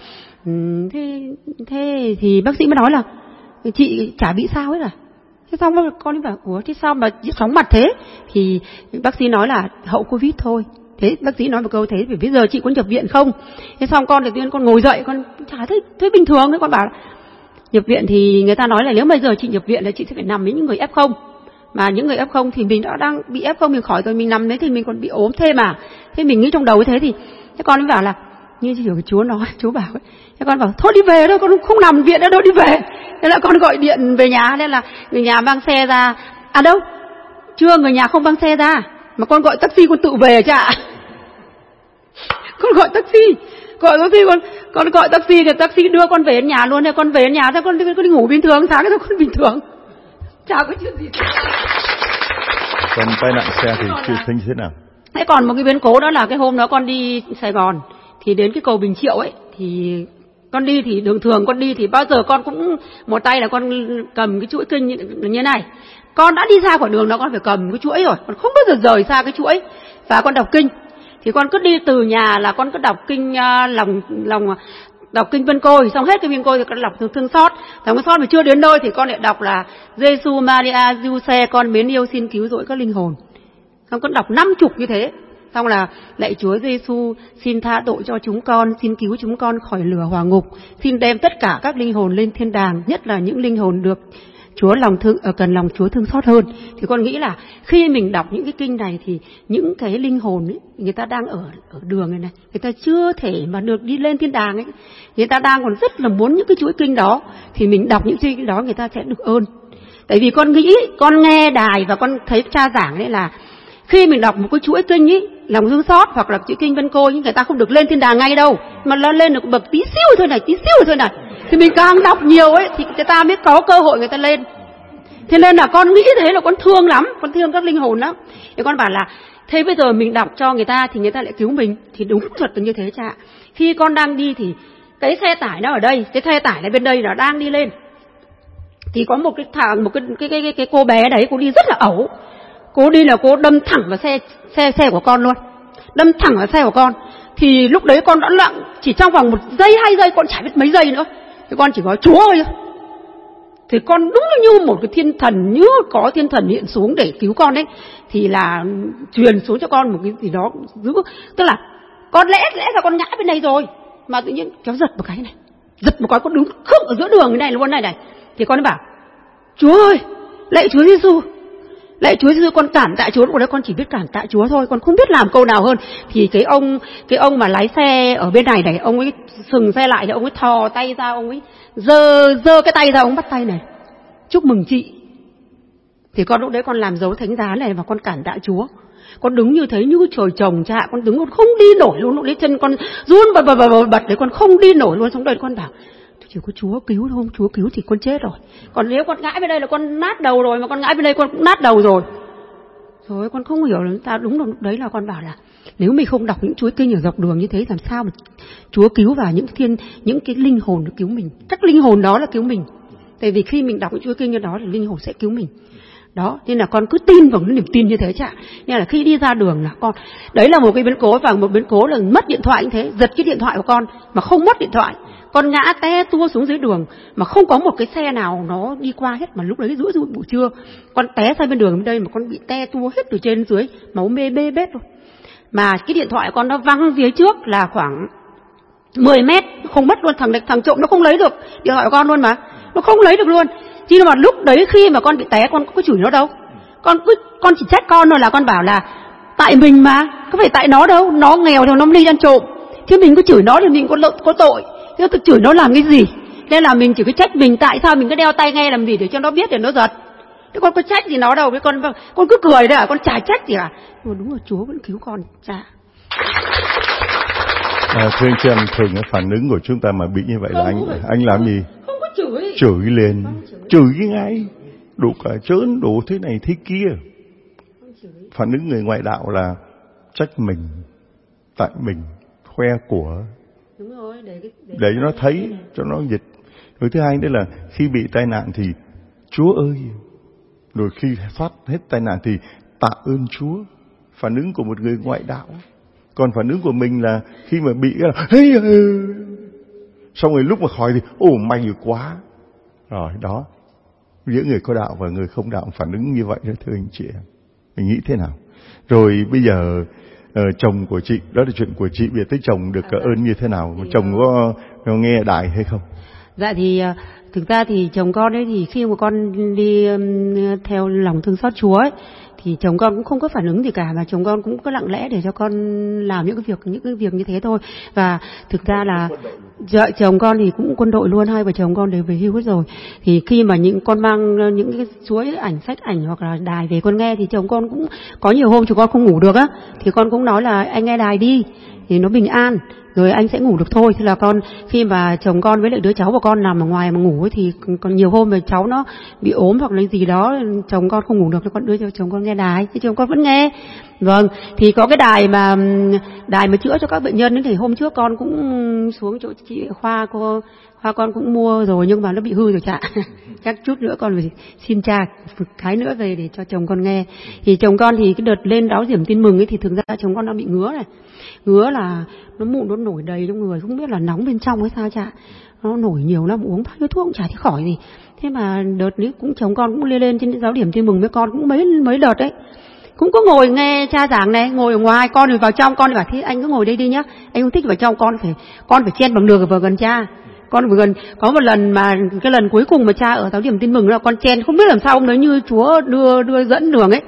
thế thì bác sĩ mới nói là chị chả bị sao hết à. Thế xong con bảo ủa thế sao mà chóng mặt thế? Thì bác sĩ nói là hậu Covid thôi. Thế bác sĩ nói một câu thế, vì bây giờ chị có nhập viện không? Thế xong con đầu tiên con ngồi dậy, con chả thấy bình thường ấy, con bảo nhập viện thì người ta nói là nếu bây giờ chị nhập viện là chị sẽ phải nằm với những người F0. Mà những người F0 thì mình đã đang bị F0 mình khỏi rồi, mình nằm đấy thì mình còn bị ốm thêm mà. Thế mình nghĩ trong đầu thế thì thế con mới bảo là như hiểu Chúa nói, Chúa bảo ấy. Thế con bảo thôi đi về thôi, con không nằm viện nữa đâu, đi về. Thế là con gọi điện về nhà, nên là người nhà mang xe ra. À đâu, chưa, người nhà không mang xe ra, mà con gọi taxi con tự về chứ ạ. Con gọi taxi, con gọi taxi thì taxi đưa con về đến nhà luôn. Này con về đến nhà thôi, con đi ngủ bình thường, sáng thôi con bình thường, chả có chuyện gì. Còn tai nạn xe thì chưa thấy thế nào? Thế còn một cái biến cố đó là cái hôm đó con đi Sài Gòn thì đến cái cầu Bình Triệu ấy, thì con đi thì đường thường con đi thì bao giờ con cũng một tay là con cầm cái chuỗi kinh như này. Con đã đi ra khỏi đường đó con phải cầm cái chuỗi rồi, con không bao giờ rời xa cái chuỗi và con đọc kinh. Thì con cứ đi từ nhà là con cứ đọc kinh đọc kinh Vân Côi, xong hết cái Vân Côi thì con đọc thương xót. Thương xót mà chưa đến nơi thì con lại đọc là Giêsu Maria Giuse con mến yêu xin cứu rỗi các linh hồn. Xong con đọc 50 như thế. Xong là lạy Chúa Giêsu xin tha tội cho chúng con, xin cứu chúng con khỏi lửa hỏa ngục, xin đem tất cả các linh hồn lên thiên đàng, nhất là những linh hồn được Chúa cần lòng Chúa thương xót hơn. Thì con nghĩ là khi mình đọc những cái kinh này thì những cái linh hồn ấy, người ta đang ở đường này, người ta chưa thể mà được đi lên thiên đàng ấy, người ta đang còn rất là muốn những cái chuỗi kinh đó, thì mình đọc những chuỗi kinh đó người ta sẽ được ơn. Tại vì con nghĩ, con nghe đài và con thấy cha giảng đấy là khi mình đọc một cái chuỗi kinh ấy, lòng thương xót hoặc là chuỗi kinh Vân Côi, người ta không được lên thiên đàng ngay đâu, mà nó lên được bậc tí xíu thôi này, thì mình càng đọc nhiều ấy thì người ta mới có cơ hội người ta lên. Thế nên là con nghĩ thế là con thương lắm, con thương các linh hồn lắm. Thì con bảo là thế bây giờ mình đọc cho người ta thì người ta lại cứu mình, thì đúng thật là như thế cha. Khi con đang đi thì cái xe tải nó ở đây, cái xe tải này bên đây là đang đi lên. Thì có một cái cô bé đấy, cô đi rất là ẩu. Cô đi là cô đâm thẳng vào xe của con luôn. Đâm thẳng vào xe của con. Thì lúc đấy con đã lặng, chỉ trong vòng 1 giây 2 giây, con chả biết mấy giây nữa. Thì con chỉ nói Chúa ơi. Thì con đúng như một cái thiên thần, như có thiên thần hiện xuống để cứu con đấy. Thì là truyền xuống cho con một cái gì đó giữ. Tức là con lẽ ra con ngã bên này rồi, mà tự nhiên kéo giật một cái này. Giật một cái con đứng khựng ở giữa đường cái này luôn này. Thì con bảo Chúa ơi, lạy Chúa Giêsu, lạy Chúa Giêsu, con cảm tạ Chúa. Lúc đấy con chỉ biết cảm tạ Chúa thôi, con không biết làm câu nào hơn. Thì cái ông mà lái xe ở bên này, ông ấy sừng xe lại thì ông ấy thò tay ra, ông ấy giơ cái tay ra, ông bắt tay này, chúc mừng chị. Thì con lúc đấy con làm dấu thánh giá này và con cảm tạ Chúa. Con đứng như thế như trời trồng cha, con đứng con không đi nổi luôn. Lúc đấy chân con run bật đấy, con không đi nổi luôn. Xong đời con bảo chỉ có Chúa cứu thôi, Chúa cứu thì con chết rồi. Còn nếu con ngã bên đây là con nát đầu rồi, mà con ngã bên đây con cũng nát đầu rồi. Rồi con không hiểu là ta đúng là lúc đấy là con bảo là nếu mình không đọc những chuỗi kinh ở dọc đường như thế, làm sao mà Chúa cứu vào những cái linh hồn được cứu mình. Các linh hồn đó là cứu mình. Tại vì khi mình đọc những chuỗi kinh như đó thì linh hồn sẽ cứu mình. Đó, nên là con cứ tin vào cái niềm tin như thế chả. Nên là khi đi ra đường là con, đấy là một cái biến cố, và một biến cố là mất điện thoại như thế, giật cái điện thoại của con mà không mất điện thoại. Con ngã té tua xuống dưới đường mà không có một cái xe nào nó đi qua hết, mà lúc đấy giữa buổi trưa con té sang bên đường bên đây mà con bị té tua hết từ trên dưới, máu mê bê bết luôn. Mà cái điện thoại của con nó văng phía trước là khoảng 10 mét, không mất luôn. Thằng trộm nó không lấy được điện thoại của con luôn, mà nó không lấy được luôn. Chứ mà lúc đấy khi mà con bị té, con có chửi nó đâu. Con chỉ trách con thôi, là con bảo là tại mình mà, có phải tại nó đâu, nó nghèo thì nó đi ăn trộm. Chứ mình có chửi nó thì mình có tội. Thế tôi chửi nó làm cái gì? Nên là mình chỉ có trách mình, tại sao mình cứ đeo tai nghe làm gì để cho nó biết để nó giật. Thế con có trách gì nó đâu, với con cứ cười đấy à, con chả trách gì cả. Nhưng mà đúng là Chúa vẫn cứu con cha. Thưa anh chị em, thường phản ứng của chúng ta mà bị như vậy là anh làm gì? Không có chửi. chửi lên, chửi ngay, đủ cả trớn, đủ thế này thế kia. Phản ứng người ngoại đạo là trách mình, tại mình, khoe của, đúng rồi, để cho nó thấy, cho nó dịch. Rồi thứ hai nữa là khi bị tai nạn thì Chúa ơi, rồi khi thoát hết tai nạn thì tạ ơn Chúa. Phản ứng của một người ngoại đạo. Còn phản ứng của mình là khi mà bị là xong rồi lúc mà khỏi thì may quá. Rồi đó, giữa người có đạo và người không đạo phản ứng như vậy đó thưa anh chị em. Mình nghĩ thế nào? Rồi bây giờ chồng của chị, đó là chuyện của chị, bây giờ tới chồng được cả ơn như thế nào? Chồng có nghe đài hay không? Dạ thì thực ra thì chồng con ấy thì khi mà con đi theo lòng thương xót Chúa ấy, thì chồng con cũng không có phản ứng gì cả, mà chồng con cũng có lặng lẽ để cho con làm những cái việc như thế thôi. Và thực ra là chồng con thì cũng quân đội luôn, hai vợ chồng con đều về hưu hết rồi. Thì khi mà những con mang những cái chuỗi ảnh, sách ảnh hoặc là đài về con nghe, thì chồng con cũng có nhiều hôm chồng con không ngủ được á, thì con cũng nói là anh nghe đài đi thì nó bình an, rồi anh sẽ ngủ được thôi. Thế là con, khi mà chồng con với lại đứa cháu của con nằm ở ngoài mà ngủ ấy, thì còn nhiều hôm mà cháu nó bị ốm hoặc là gì đó, chồng con không ngủ được, thì con đưa cho chồng con nghe đài, thì chồng con vẫn nghe. Vâng, thì có cái đài mà chữa cho các bệnh nhân ấy, thì hôm trước con cũng xuống chỗ chị Khoa con cũng mua rồi, nhưng mà nó bị hư rồi chả. Chắc chút nữa con phải xin cha cái nữa về để cho chồng con nghe. Thì chồng con thì cái đợt lên Ráo Diểm Tin Mừng ấy, thì thực ra chồng con đang bị ngứa này. Ngứa là nó mụn, nó nổi đầy trong người, không biết là nóng bên trong hay sao chả. Nó nổi nhiều lắm, uống bao nhiêu thuốc cũng chả thấy khỏi gì. Thế mà đợt ấy cũng chồng con cũng lên trên Ráo Điểm Tin Mừng với con cũng mấy đợt đấy. Cũng có ngồi nghe cha giảng này, ngồi ở ngoài, con thì vào trong, con thì bảo thế anh cứ ngồi đây đi nhá, anh không thích vào trong, con phải chen bằng đường vào gần cha. Con vừa gần có một lần mà cái lần cuối cùng mà cha ở Ráo Điểm Tin Mừng là con chen, không biết làm sao ông đấy như Chúa đưa dẫn đường ấy.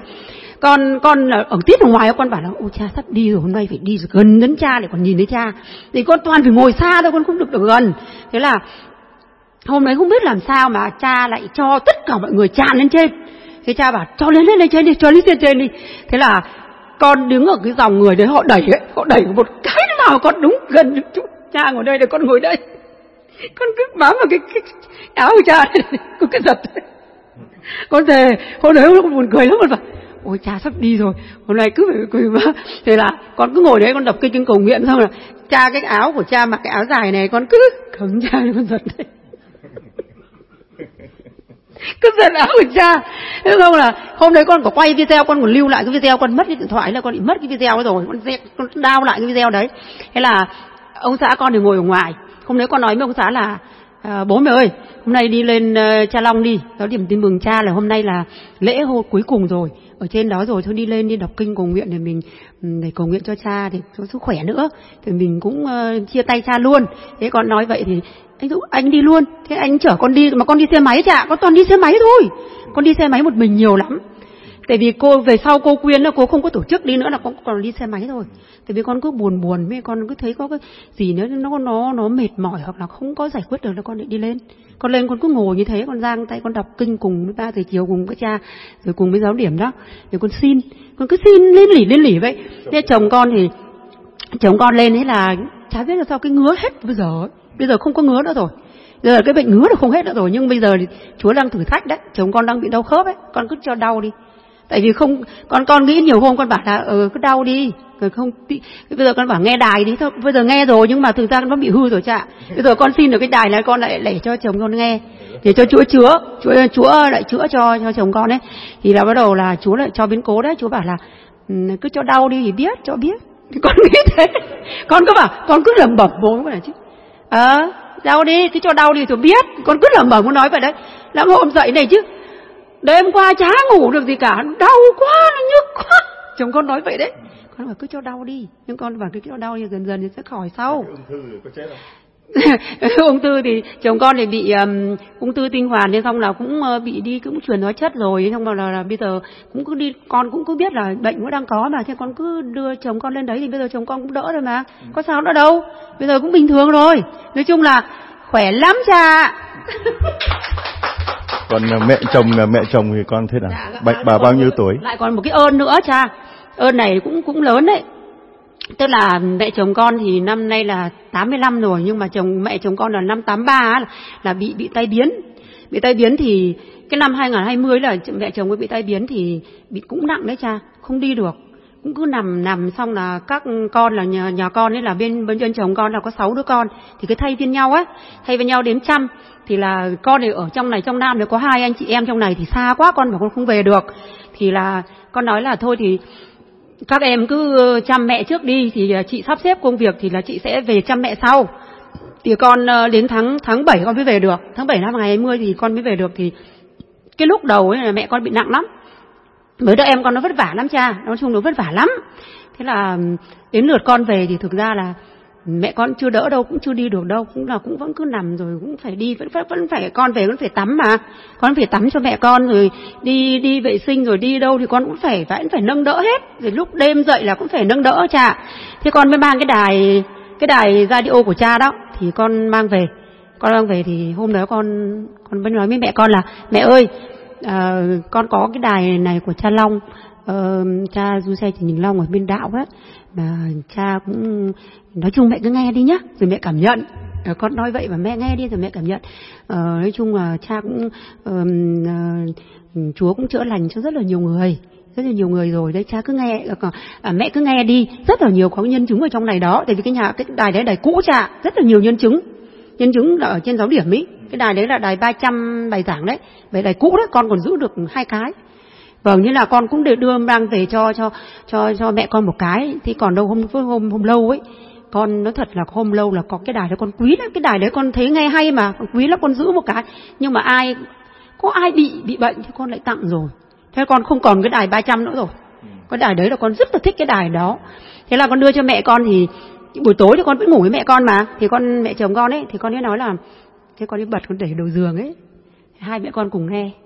Con ở tiết ở ngoài, con bảo là ôi cha sắp đi rồi, hôm nay phải đi gần đến cha để còn nhìn thấy cha. Thì con toàn phải ngồi xa thôi, con không được gần. Thế là hôm đấy không biết làm sao mà cha lại cho tất cả mọi người tràn lên trên. Thế cha bảo cho lên trên đi, cho lên trên đi. Thế là con đứng ở cái dòng người đấy, họ đẩy một cái nào con đúng gần được chút. Cha ngồi đây để con ngồi đây. Con cứ bám vào cái áo của cha này, con cứ giật. Con thề hôm đấy nó buồn cười lắm, con bảo ôi cha sắp đi rồi, hôm nay cứ phải cười mà. Thế là con cứ ngồi đấy, con đọc kinh cầu nguyện, xong là cha cái áo của cha mặc cái áo dài này, con cứ khấn cha, con giật đấy. Cứ giật áo của cha. Thế không là hôm đấy con có quay video, con còn lưu lại cái video, con mất cái điện thoại là con bị mất cái video rồi, con down lại cái video đấy. Thế là ông xã con thì ngồi ở ngoài. Hôm đấy con nói với ông xã là bố mẹ ơi, hôm nay đi lên Cha Long đi, Ráo Điểm Tin Mừng cha, là hôm nay là lễ hội cuối cùng rồi, ở trên đó rồi, thôi đi lên đi đọc kinh cầu nguyện để mình để cầu nguyện cho cha để cho sức khỏe nữa, thì mình cũng chia tay cha luôn. Thế con nói vậy thì anh đi luôn. Thế anh chở con đi, mà con đi xe máy chả, con toàn đi xe máy thôi, con đi xe máy một mình nhiều lắm. Tại vì cô về sau cô khuyên là cô không có tổ chức đi nữa, là con còn đi xe máy thôi. Tại vì con cứ buồn với con cứ thấy có cái gì nữa nó mệt mỏi hoặc là không có giải quyết được là con lại đi lên. Con lên con cứ ngồi như thế, con giang tay con đọc kinh cùng với 3 giờ chiều cùng với cha, rồi cùng với giáo điểm đó. Rồi con cứ xin lên lỉ vậy. Thế chồng con lên thế là chả biết là sao cái ngứa hết bây giờ không có ngứa nữa rồi. Giờ cái bệnh ngứa là không hết nữa rồi, nhưng bây giờ thì Chúa đang thử thách đấy, chồng con đang bị đau khớp ấy, con cứ cho đau đi. Tại vì không, con nghĩ nhiều hôm con bảo là cứ đau đi, rồi không. Bây giờ con bảo nghe đài đi thôi, bây giờ nghe rồi nhưng mà thực ra nó bị hư rồi cha. Bây giờ con xin được cái đài này, con lại để cho chồng con nghe, để cho Chúa lại chữa cho chồng con ấy. Thì là bắt đầu là Chúa lại cho biến cố đấy, Chúa bảo là cứ cho đau đi thì cho biết. Thì con nghĩ thế, con cứ bảo, con cứ lẩm bẩm bố con này chứ. Đau đi, cứ cho đau đi tôi biết. Con cứ lẩm bẩm con nói vậy đấy. Lắm hôm dậy này chứ, đêm qua chả ngủ được gì cả, đau quá, nó nhức quá. Chồng con nói vậy đấy. Con bảo cứ cho đau đi, nhưng con bảo cứ cho đau thì dần thì sẽ khỏi sau. Ung thư rồi có chết không? Ung thư thì chồng con thì bị ung thư tinh hoàn, nên xong là cũng bị đi cũng truyền hóa chất rồi, xong là bây giờ cũng cứ đi, con cũng cứ biết là bệnh cũng đang có mà, thế con cứ đưa chồng con lên đấy thì bây giờ chồng con cũng đỡ rồi mà, có sao nữa đâu, bây giờ cũng bình thường rồi. Nói chung là khỏe lắm cha. Còn mẹ chồng thì con thế nào? Dạ, bà bao nhiêu tuổi? Lại còn một cái ơn nữa cha, ơn này cũng lớn đấy. Tức là mẹ chồng con thì năm nay là 85 rồi, nhưng mà mẹ chồng con là năm 83 là bị tai biến. Bị tai biến thì cái năm 2020 là mẹ chồng ấy bị tai biến thì bị cũng nặng đấy cha, không đi được. Cũng cứ nằm xong là các con là nhà con ấy là bên chồng con là có 6 đứa con thì cứ thay phiên nhau đến chăm. Thì là con này ở trong này trong Nam thì có 2 anh chị em trong này thì xa quá, con bảo con không về được. Thì là con nói là thôi thì các em cứ chăm mẹ trước đi, thì chị sắp xếp công việc thì là chị sẽ về chăm mẹ sau. Thì con đến tháng 7 con mới về được, tháng 7 năm 2020 thì con mới về được. Thì cái lúc đầu ấy là mẹ con bị nặng lắm, với đứa em con nó vất vả lắm cha, nói chung nó vất vả lắm. Thế là đến lượt con về thì thực ra là mẹ con chưa đỡ đâu, cũng chưa đi được đâu, cũng vẫn cứ nằm rồi cũng phải đi, vẫn phải con về vẫn phải tắm mà, con phải tắm cho mẹ con rồi đi vệ sinh rồi đi đâu thì con cũng phải nâng đỡ hết, rồi lúc đêm dậy là cũng phải nâng đỡ cha. Thế con mới mang cái đài radio của cha đó thì con mang về, thì hôm đó con mới nói với mẹ con là mẹ ơi, con có cái đài này của cha Long, cha Du Xe Trần Đình Long ở bên đạo đấy, mà cha cũng nói chung mẹ cứ nghe đi nhá, rồi mẹ cảm nhận. Con nói vậy mà mẹ nghe đi rồi mẹ cảm nhận. Nói chung là cha cũng Chúa cũng chữa lành cho rất là nhiều người rồi đấy, cha cứ nghe, mẹ cứ nghe đi, rất là nhiều có nhân chứng ở trong này đó, tại vì cái đài đấy đài cũ cha, rất là nhiều nhân chứng ở trên giáo điểm ấy. Cái đài đấy là đài 300 bài giảng đấy, về đài cũ đấy con còn giữ được 2 cái. Vâng, như là con cũng để đưa mang về cho mẹ con một cái. Thì còn đâu hôm lâu ấy, con nói thật là hôm lâu là có cái đài đấy con quý lắm, cái đài đấy con thấy nghe hay mà con quý lắm, con giữ một cái. Nhưng mà có ai bị bệnh thì con lại tặng rồi. Thế con không còn cái đài 300 nữa rồi. Cái đài đấy là con rất là thích cái đài đó. Thế là con đưa cho mẹ con, thì buổi tối thì con vẫn ngủ với mẹ con mà. Thì mẹ chồng con ấy, thì con ấy nói là thế con ấy bật con để đầu giường ấy, hai mẹ con cùng nghe,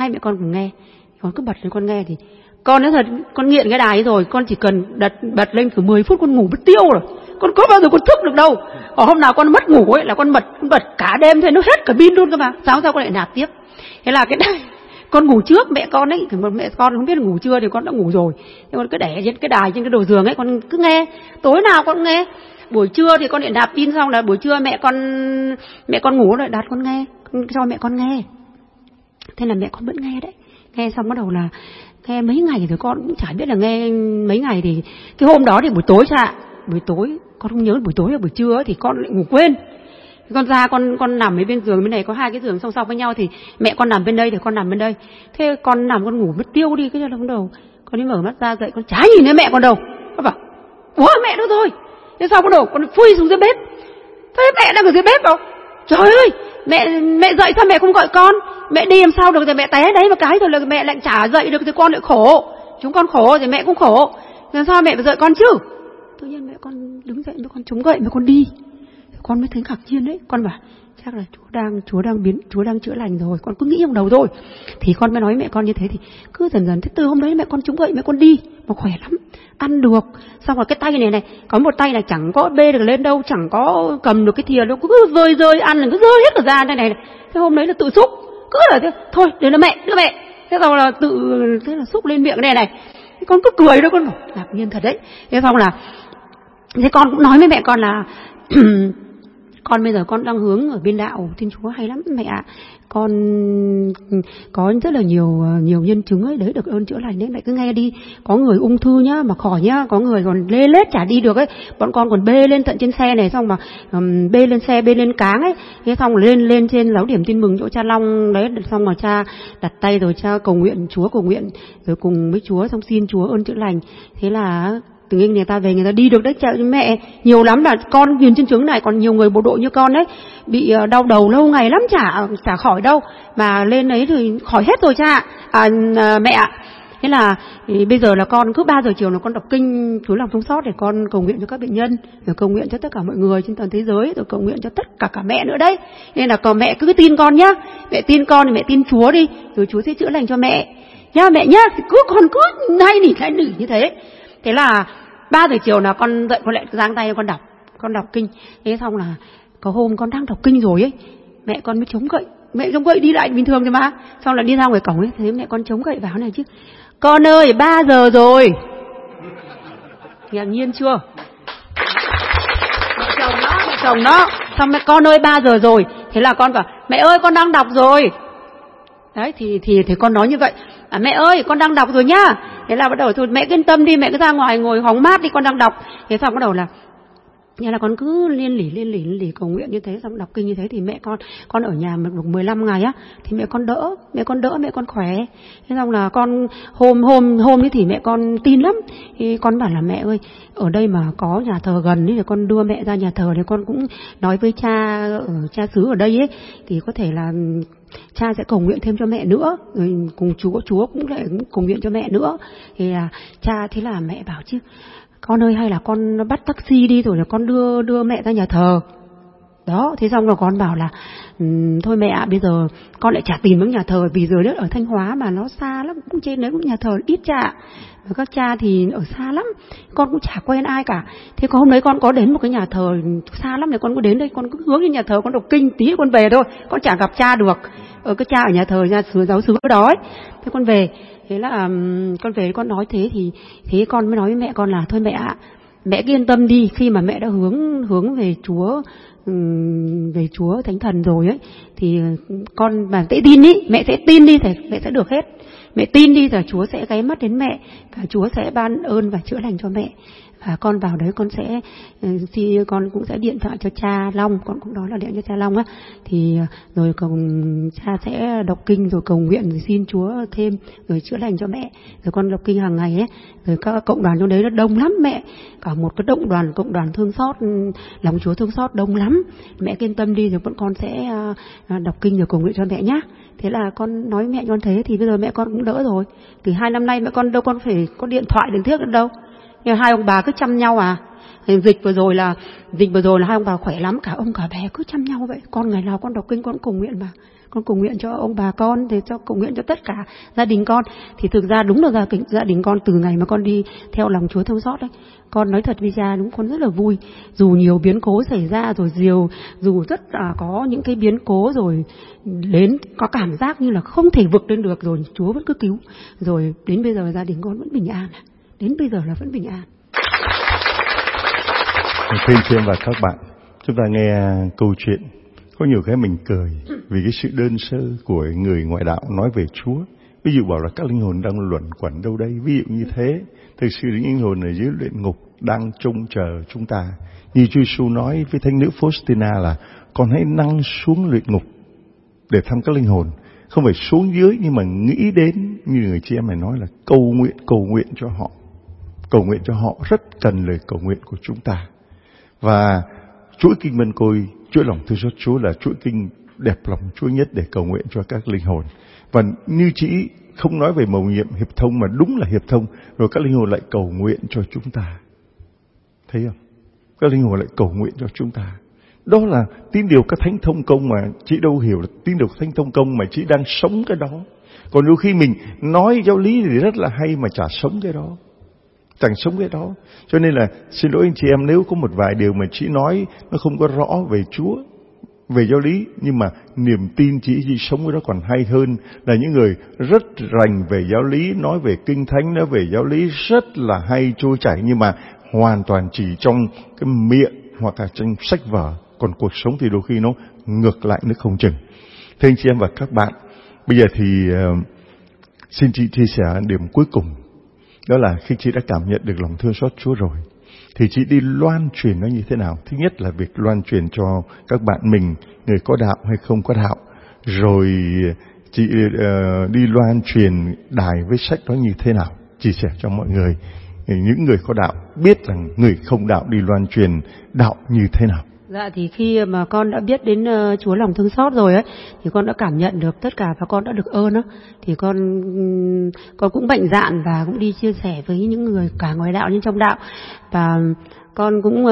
con cứ bật lên con nghe. Thì con nói thật, con nghiện cái đài ấy rồi, con chỉ cần bật lên cứ 10 phút con ngủ mất tiêu rồi, con có bao giờ con thức được đâu. Ở hôm nào con mất ngủ ấy là con bật cả đêm, thế nó hết cả pin luôn cơ mà, sáng sau con lại nạp tiếp. Thế là cái đài con ngủ trước mẹ con ấy, mẹ con không biết là ngủ chưa thì con đã ngủ rồi, thế con cứ để trên cái đài trên cái đầu giường ấy, con cứ nghe, tối nào con cũng nghe. Buổi trưa thì con lại nạp pin xong là buổi trưa mẹ con ngủ rồi đặt con nghe, con cho mẹ con nghe. Thế là mẹ con vẫn nghe đấy. Nghe xong bắt đầu là nghe mấy ngày rồi con cũng chả biết là nghe mấy ngày. Thì cái hôm đó thì buổi tối con không nhớ buổi tối hay buổi trưa ấy, thì con lại ngủ quên. Con ra con nằm ở bên giường bên này, có 2 cái giường song song với nhau, thì mẹ con nằm bên đây thì con nằm bên đây. Thế con nằm con ngủ mất tiêu đi, cái là không đầu con đi mở mắt ra dậy con chả nhìn thấy mẹ con đâu. Con bảo ủa mẹ đâu rồi. Thế sau bắt đầu con phui xuống dưới bếp, thế mẹ đang ở dưới bếp đâu. Trời ơi, mẹ dậy sao mẹ không gọi con? Mẹ đi làm sao được, rồi mẹ té đấy một cái rồi là mẹ lại chả dậy được, thì con lại khổ. Chúng con khổ thì mẹ cũng khổ, làm sao mẹ phải dậy con chứ. Tự nhiên mẹ con đứng dậy, mẹ con chống gậy, mẹ con đi. Con mới thấy ngạc nhiên đấy, con bảo chắc là Chúa đang chữa lành rồi, con cứ nghĩ trong đầu thôi. Thì con mới nói mẹ con như thế, thì cứ dần thế từ hôm đấy mẹ con chống gậy, mẹ con đi mà khỏe lắm, ăn được. Xong rồi cái tay này có một tay là chẳng có bê được lên đâu, chẳng có cầm được cái thìa đâu, cứ rơi ăn là cứ rơi hết cả ra đây này. Thế hôm đấy là tự xúc, cứ là thế thôi để nó mẹ. Thế xong là thế là xúc lên miệng này. Thế con cứ cười đó, con bảo ngạc nhiên thật đấy. Thế xong là thế con cũng nói với mẹ con là con bây giờ con đang hướng ở bên đạo Thiên Chúa hay lắm mẹ ạ. Con có rất là nhiều nhân chứng ấy, đấy được ơn chữa lành đấy, mẹ cứ nghe đi. Có người ung thư nhá mà khỏi nhá, có người còn lê lết chả đi được ấy, bọn con còn bê lên tận trên xe này, xong mà bê lên xe, bê lên cáng ấy, thế xong lên trên giáo điểm Tin Mừng chỗ cha Long đấy, xong mà cha đặt tay rồi cha cầu nguyện, Chúa cầu nguyện rồi cùng với Chúa, xong xin Chúa ơn chữa lành. Thế là tự nhiên người ta về người ta đi được đấy. Mẹ nhiều lắm là con nhìn trên chứng này, còn nhiều người bộ đội như con đấy bị đau đầu lâu ngày lắm chả khỏi đâu, mà lên ấy thì khỏi hết rồi cha mẹ ạ. Thế là bây giờ là con cứ 3 giờ chiều là con đọc kinh Chúa lòng sống sót để con cầu nguyện cho các bệnh nhân, rồi cầu nguyện cho tất cả mọi người trên toàn thế giới, rồi cầu nguyện cho tất cả mẹ nữa đấy. Nên là còn mẹ cứ tin con nhá, mẹ tin con thì mẹ tin Chúa đi, rồi Chúa sẽ chữa lành cho mẹ nhá mẹ nhá. Con cứ hay nỉ như thế. Thế là 3 giờ chiều là con dậy, con lại giang tay con đọc kinh. Thế xong là có hôm con đang đọc kinh rồi ấy, mẹ con mới chống gậy đi lại bình thường thôi mà. Xong là đi ra ngoài cổng ấy, thế mẹ con chống gậy vào này chứ. Con ơi 3 giờ rồi. Ngạc nhiên chưa? Mẹ chồng đó. Xong mẹ con ơi 3 giờ rồi. Thế là con bảo mẹ ơi con đang đọc rồi. Đấy thì con nói như vậy. Mẹ ơi, con đang đọc rồi nhá. Thế là bắt đầu thôi mẹ yên tâm đi, mẹ cứ ra ngoài ngồi hóng mát đi, con đang đọc. Thế xong bắt đầu là như là con cứ liên lỉ cầu nguyện như thế, xong đọc kinh như thế thì mẹ con ở nhà được 15 ngày á thì mẹ con đỡ, mẹ con khỏe. Thế xong là con hôm ấy thì mẹ con tin lắm. Thì con bảo là mẹ ơi, ở đây mà có nhà thờ gần ấy thì con đưa mẹ ra nhà thờ, thì con cũng nói với cha xứ ở đây ấy thì có thể là cha sẽ cầu nguyện thêm cho mẹ nữa, rồi cùng Chúa cũng lại cầu nguyện cho mẹ nữa. Thì là cha, thế là mẹ bảo chứ con ơi, hay là con bắt taxi đi rồi là con đưa mẹ ra nhà thờ. Đó, thế xong rồi con bảo là thôi mẹ ạ, bây giờ con lại chả tìm được nhà thờ, vì giờ đất ở Thanh Hóa mà nó xa lắm, cũng trên đấy cũng nhà thờ ít cha, và các cha thì ở xa lắm, con cũng chả quen ai cả. Thế hôm đấy con có đến một cái nhà thờ xa lắm, thì con có đến đây, con cứ hướng đến nhà thờ, con đọc kinh tí con về thôi, con chả gặp cha được. Ở cái cha ở nhà thờ, nhà giáo xứ đó ấy. Thế con về, thế là con về con nói thế thì thế con mới nói với mẹ con là thôi mẹ ạ, mẹ cứ yên tâm đi, khi mà mẹ đã hướng về Chúa Thánh Thần rồi ấy thì con mà sẽ tin đi, mẹ sẽ tin đi thì mẹ sẽ được hết. Mẹ tin đi là Chúa sẽ gáy mắt đến mẹ và Chúa sẽ ban ơn và chữa lành cho mẹ. Và con vào đấy con sẽ con cũng sẽ điện thoại cho cha Long, con cũng nói là điện cho cha Long á, thì rồi cha sẽ đọc kinh rồi cầu nguyện rồi xin Chúa thêm rồi chữa lành cho mẹ. Rồi con đọc kinh hàng ngày ấy, rồi các cộng đoàn trong đấy nó đông lắm mẹ, cả một cái cộng đoàn thương xót, lòng Chúa thương xót đông lắm. Mẹ yên tâm đi, rồi bọn con sẽ đọc kinh rồi cầu nguyện cho mẹ nhá. Thế là con nói mẹ con thế thì bây giờ mẹ con cũng đỡ rồi. Từ 2 năm nay mẹ con đâu con phải có điện thoại đến thiết đâu. Nhưng hai ông bà cứ chăm nhau à. Dịch vừa rồi là hai ông bà khỏe lắm, cả ông cả bé cứ chăm nhau vậy. Con ngày nào con đọc kinh con cầu nguyện mà. Con cầu nguyện cho ông bà con, thì cầu nguyện cho tất cả gia đình con. Thì thực ra đúng là gia đình con từ ngày mà con đi theo lòng Chúa thương xót đấy, con nói thật với cha, đúng con rất là vui. Dù nhiều biến cố xảy ra rồi, dù rất là có những cái biến cố rồi đến có cảm giác như là không thể vượt lên được, rồi Chúa vẫn cứ cứu. Rồi đến bây giờ gia đình con vẫn bình an. Đến bây giờ là vẫn bình an. Thưa chị em và các bạn, chúng ta nghe câu chuyện có nhiều cái mình cười vì cái sự đơn sơ của người ngoại đạo nói về Chúa. Ví dụ bảo là các linh hồn đang luẩn quẩn đâu đây, ví dụ như thế. Thực sự những linh hồn ở dưới luyện ngục đang trông chờ chúng ta. Như Chúa Giêsu nói với thánh nữ Faustina là con hãy năng xuống luyện ngục để thăm các linh hồn, không phải xuống dưới nhưng mà nghĩ đến, như người chị em này nói là cầu nguyện cho họ. Cầu nguyện cho họ, rất cần lời cầu nguyện của chúng ta. Và chuỗi kinh Mân Côi, chuỗi lòng thương xót Chúa là chuỗi kinh đẹp lòng Chúa nhất để cầu nguyện cho các linh hồn. Và như chị không nói về mầu nhiệm hiệp thông mà đúng là hiệp thông, rồi các linh hồn lại cầu nguyện cho chúng ta. Thấy không? Các linh hồn lại cầu nguyện cho chúng ta. Đó là tín điều các thánh thông công mà chị đâu hiểu là tín điều các thánh thông công mà chị đang sống cái đó. Còn đôi khi mình nói giáo lý thì rất là hay mà chả sống cái đó. Chẳng sống cái đó. Cho nên là xin lỗi anh chị em nếu có một vài điều mà chị nói nó không có rõ về Chúa, về giáo lý, nhưng mà niềm tin chị sống cái đó còn hay hơn là những người rất rành về giáo lý, nói về kinh thánh, nói về giáo lý rất là hay trôi chảy, nhưng mà hoàn toàn chỉ trong cái miệng hoặc là trong sách vở. Còn cuộc sống thì đôi khi nó ngược lại nữa không chừng. Thưa anh chị em và các bạn, bây giờ thì xin chị chia sẻ điểm cuối cùng. Đó là khi chị đã cảm nhận được lòng thương xót Chúa rồi, thì chị đi loan truyền nó như thế nào? Thứ nhất là việc loan truyền cho các bạn mình, người có đạo hay không có đạo. Rồi chị đi loan truyền đài với sách đó như thế nào? Chia sẻ cho mọi người, những người có đạo biết rằng người không đạo đi loan truyền đạo như thế nào. Dạ, thì khi mà con đã biết đến Chúa lòng thương xót rồi ấy, thì con đã cảm nhận được tất cả và con đã được ơn đó. Thì con cũng mạnh dạn và cũng đi chia sẻ với những người cả ngoài đạo nhưng trong đạo. Và con cũng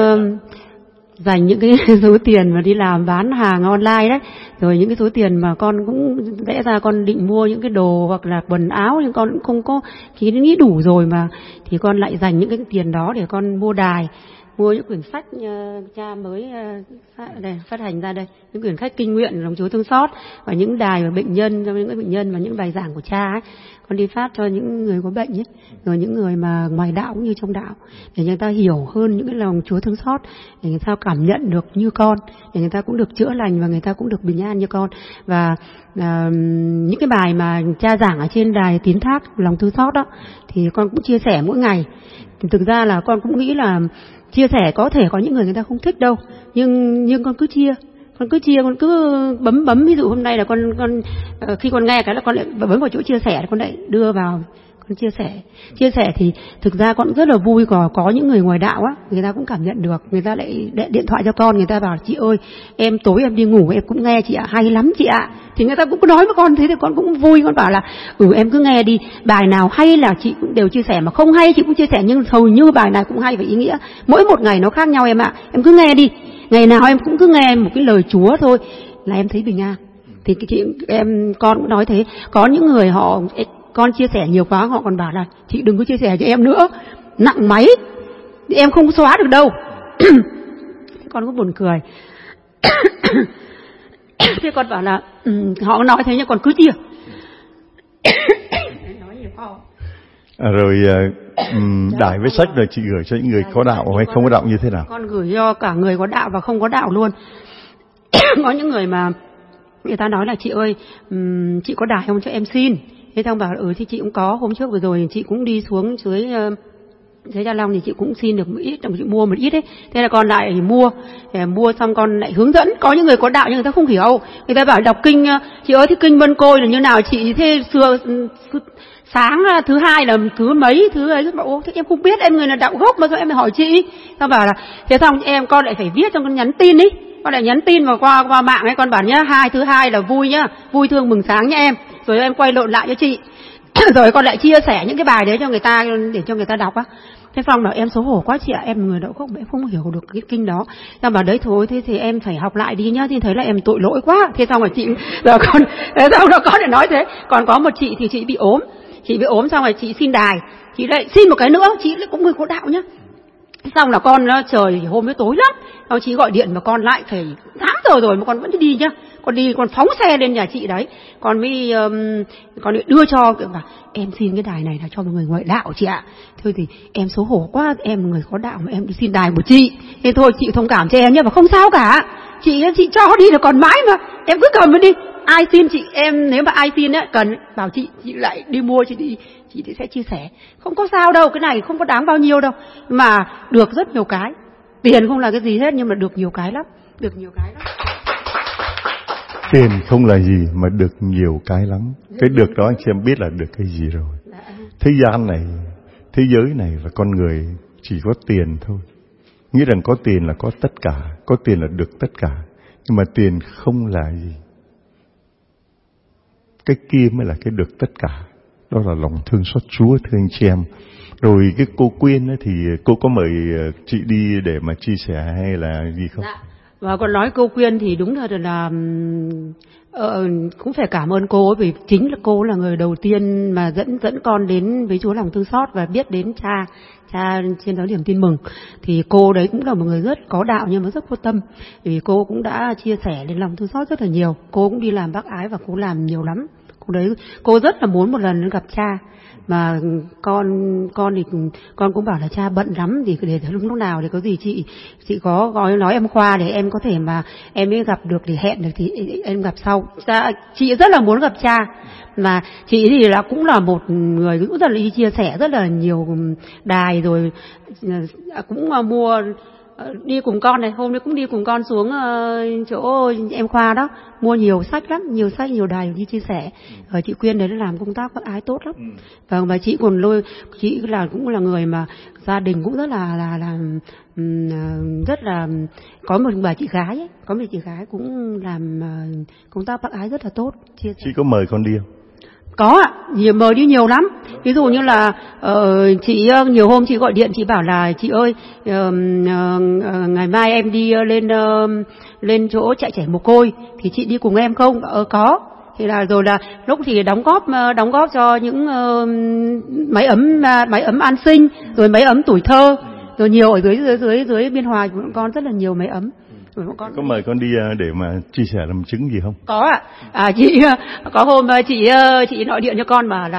dành những cái số tiền mà đi làm bán hàng online đấy, rồi những cái số tiền mà con cũng vẽ ra con định mua những cái đồ hoặc là quần áo, nhưng con cũng không có nghĩ đủ rồi mà, thì con lại dành những cái tiền đó để con mua đài, mua những quyển sách cha mới phát hành ra đây, những quyển sách kinh nguyện lòng Chúa thương xót và những đài và bệnh nhân, cho những cái bệnh nhân và những bài giảng của cha ấy. con đi phát cho những người có bệnh ấy, rồi những người mà ngoài đạo cũng như trong đạo, để người ta hiểu hơn những cái lòng Chúa thương xót, để người ta cảm nhận được như con, để người ta cũng được chữa lành và người ta cũng được bình an như con. Và những cái bài mà cha giảng ở trên đài Tín Thác lòng thương xót đó thì con cũng chia sẻ mỗi ngày. Thì thực ra là con cũng nghĩ là chia sẻ có thể có những người ta không thích đâu, nhưng con cứ chia, con cứ bấm, ví dụ hôm nay là con khi con nghe cái là con lại bấm vào chỗ chia sẻ, con lại đưa vào con chia sẻ thì thực ra con rất là vui. Có những người ngoài đạo á, người ta cũng cảm nhận được, người ta lại điện thoại cho con, người ta bảo chị ơi, em tối em đi ngủ em cũng nghe chị ạ, hay lắm chị ạ. Thì người ta cũng nói với con thế thì con cũng vui, con bảo là em cứ nghe đi, bài nào hay là chị cũng đều chia sẻ, mà không hay chị cũng chia sẻ, nhưng hầu như bài này cũng hay và ý nghĩa, mỗi một ngày nó khác nhau em ạ. Em cứ nghe đi, ngày nào em cũng cứ nghe một cái lời Chúa thôi là em thấy bình an. Thì con cũng nói thế. Có những người con chia sẻ nhiều quá, họ còn bảo là chị đừng có chia sẻ cho em nữa, nặng máy, em không xóa được đâu. Con có buồn cười. Thế con bảo là họ nói thế nhưng con cứ chia. Nói nhiều không? Rồi đài với sách rồi chị gửi cho những người có đạo hay không có đạo như thế nào? Con gửi cho cả người có đạo và không có đạo luôn. Có những người mà người ta nói là chị ơi, chị có đài không cho em xin. Thế xong bảo thì chị cũng có, hôm trước vừa rồi chị cũng đi xuống dưới Gia Long thì chị cũng xin được một ít, chị mua một ít ấy. Thế là con lại mua xong con lại hướng dẫn. Có những người có đạo nhưng người ta không hiểu, người ta bảo đọc kinh, chị ơi thì kinh Vân Côi là như nào chị, thế sáng thứ hai là thứ mấy thứ ấy, bảo thế em không biết, em người là đạo gốc mà sao em lại hỏi chị. Tao bảo là thế xong con lại phải viết trong con nhắn tin ấy, con lại nhắn tin vào qua mạng ấy, con bảo nhá, thứ hai là vui nhá, vui thương mừng sáng nhá em, rồi em quay lộn lại cho chị. Rồi con lại chia sẻ những cái bài đấy cho người ta để cho người ta đọc á. Thế xong bảo em xấu hổ quá chị ạ, em người đạo gốc em không hiểu được cái kinh đó. Tao bảo đấy thôi, thế thì em phải học lại đi nhá, thì thấy là em tội lỗi quá. Thế xong rồi chị rồi con để nói thế. Còn có một chị thì chị bị ốm xong rồi chị xin đài, chị lại xin một cái nữa, chị lại cũng người có đạo nhá. Xong là con trời hôm ấy tối lắm, xong chị gọi điện mà con lại phải 8 giờ rồi mà con vẫn đi nhá. Con phóng xe lên nhà chị đấy, con mới đưa cho, bảo em xin cái đài này là cho một người ngoại đạo chị ạ. Thôi thì em xấu hổ quá, em người có đạo mà em đi xin đài của chị. Thế thôi chị thông cảm cho em nhé, mà không sao cả. Chị cho đi là còn mãi mà, em cứ cầm đi. Ai xin chị, em nếu mà ai xin á cần bảo chị lại đi mua, chị sẽ chia sẻ. Không có sao đâu, cái này không có đáng bao nhiêu đâu, mà được rất nhiều cái. Tiền không là cái gì hết nhưng mà được nhiều cái lắm, Tiền không là gì mà được nhiều cái lắm. Cái được đó anh chị em biết là được cái gì rồi. Thế gian này, thế giới này và con người chỉ có tiền thôi. Nghĩ rằng có tiền là có tất cả, có tiền là được tất cả. Nhưng mà tiền không là gì. Cái kia mới là cái được tất cả. Đó là lòng thương xót Chúa, thưa anh chị em. Rồi cái cô Quyên ấy, thì cô có mời chị đi để mà chia sẻ hay là gì không? Dạ. Và còn nói cô Quyên thì đúng là cũng phải cảm ơn cô ấy, vì chính là cô là người đầu tiên mà dẫn con đến với Chúa lòng thương xót và biết đến cha trên giáo điểm tin mừng. Thì cô đấy cũng là một người rất có đạo nhưng mà rất vô tâm, vì cô cũng đã chia sẻ đến lòng thương xót rất là nhiều. Cô cũng đi làm bác ái và cô làm nhiều lắm. Cô rất là muốn một lần gặp cha, mà con thì con cũng bảo là cha bận lắm, thì để lúc nào thì có gì chị có nói em Khoa để em có thể mà em mới gặp được, để hẹn được thì em gặp sau. Chị rất là muốn gặp cha, mà chị thì là cũng là một người cũng rất là đi chia sẻ rất là nhiều đài, rồi cũng mua đi cùng con này, hôm nay cũng đi cùng con xuống chỗ em Khoa đó, mua nhiều sách lắm, nhiều đài đi chia sẻ. Chị Quyên đấy làm công tác bác ái tốt lắm. Và chị còn chị cũng là người mà gia đình cũng rất là rất là có một bà chị gái ấy, cũng làm công tác bác ái rất là tốt. Chị có mời con đi không? Có ạ, mời đi nhiều lắm. Ví dụ như là chị nhiều hôm chị gọi điện chị bảo là chị ơi ngày mai em đi lên chỗ trại trẻ mồ côi thì chị đi cùng em không? Có. Thì là rồi là lúc thì đóng góp cho những máy ấm an sinh, rồi máy ấm tuổi thơ, rồi nhiều ở dưới Biên Hòa của bọn con rất là nhiều máy ấm. Có mời con đi để mà chia sẻ làm chứng gì không? Có ạ. Chị có hôm chị gọi điện cho con mà là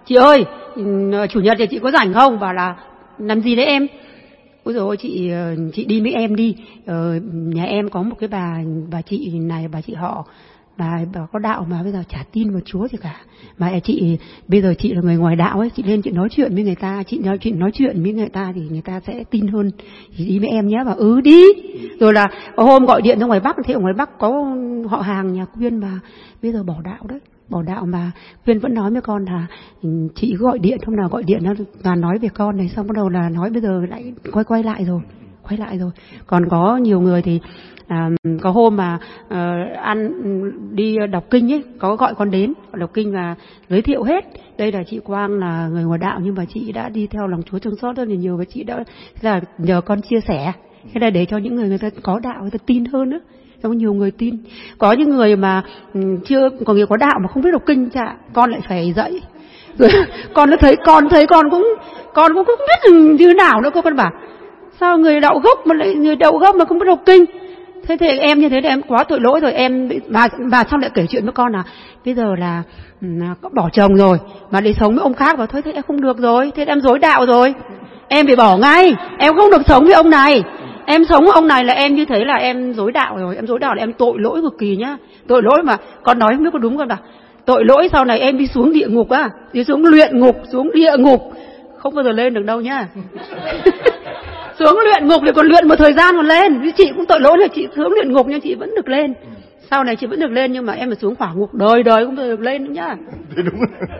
chị ơi, chủ nhật thì chị có rảnh không? Bảo là làm gì đấy em? Ôi dồi ôi, chị đi với em đi. Nhà em có một cái bà chị này, bà chị họ, bà có đạo mà bây giờ chả tin vào Chúa gì cả. Mà bây giờ chị là người ngoài đạo ấy, chị lên chị nói chuyện với người ta, chị nói chuyện với người ta thì người ta sẽ tin hơn. Chị đi với em nhé, và đi. Rồi là có hôm gọi điện ra ngoài Bắc, thì ở ngoài Bắc có họ hàng nhà Quyên mà bây giờ bỏ đạo đấy. Bỏ đạo mà Quyên vẫn nói với con là chị gọi điện, hôm nào gọi điện nó và nói về con này, xong bắt đầu là nói bây giờ lại quay lại rồi. Còn có nhiều người thì có hôm mà đi đọc kinh ấy, có gọi con đến đọc kinh và giới thiệu hết. Đây là chị Quang là người ngoài đạo, nhưng mà chị đã đi theo lòng Chúa thương xót rất là nhiều, và chị đã là nhờ con chia sẻ, thế là để cho những người ta có đạo người ta tin hơn nữa. Có nhiều người tin, có những người mà chưa có người có đạo mà không biết đọc kinh chả, con lại phải dạy. Rồi con nó thấy con cũng không biết như nào nữa. Con bảo sao người đạo gốc mà không biết đọc kinh. Thế thì em như thế thì em quá tội lỗi rồi. Em mà xong lại kể chuyện với con là bây giờ là bỏ chồng rồi mà đi sống với ông khác, và thôi thế em không được rồi, thế em dối đạo rồi, em phải bỏ ngay, em không được sống với ông này. Em sống với ông này là em như thế là em dối đạo rồi. Em dối đạo là em tội lỗi cực kỳ nhá. Tội lỗi mà con nói không biết có đúng không, bảo tội lỗi sau này em đi xuống địa ngục á, đi xuống luyện ngục, xuống địa ngục không bao giờ lên được đâu nhá. Xuống luyện ngục thì còn luyện một thời gian còn lên. Chị cũng tội lỗi là chị xuống luyện ngục nhưng chị vẫn được lên. Sau này chị vẫn được lên, nhưng mà em phải xuống hỏa ngục đời không bao giờ được lên nữa nhá. Đúng.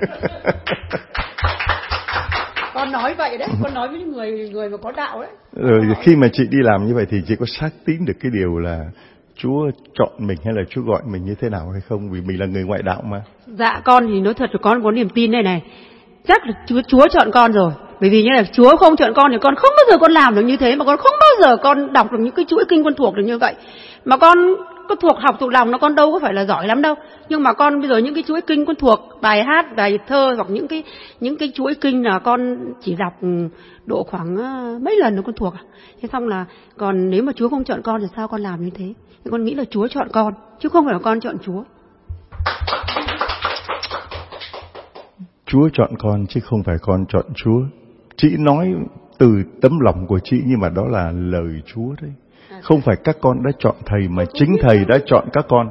Con nói vậy đấy, con nói với những người mà có đạo đấy. Rồi khi mà chị đi làm như vậy thì chị có xác tín được cái điều là Chúa chọn mình hay là Chúa gọi mình như thế nào hay không? Vì mình là người ngoại đạo mà. Dạ con thì nói thật là con có niềm tin này. Chắc là Chúa chọn con rồi. Bởi vì như là Chúa không chọn con thì con không bao giờ con làm được như thế, mà con không bao giờ con đọc được những cái chuỗi kinh con thuộc được như vậy. Mà con có học thuộc lòng nó, con đâu có phải là giỏi lắm đâu. Nhưng mà con bây giờ những cái chuỗi kinh con thuộc, bài hát, bài thơ hoặc những cái chuỗi kinh là con chỉ đọc độ khoảng mấy lần nữa con thuộc. Thế xong là còn nếu mà Chúa không chọn con thì sao con làm như thế? Thì con nghĩ là Chúa chọn con chứ không phải là con chọn Chúa. Chúa chọn con chứ không phải con chọn Chúa. Chị nói từ tấm lòng của chị, nhưng mà đó là lời Chúa đấy. Không phải các con đã chọn thầy, mà chính thầy đã chọn các con.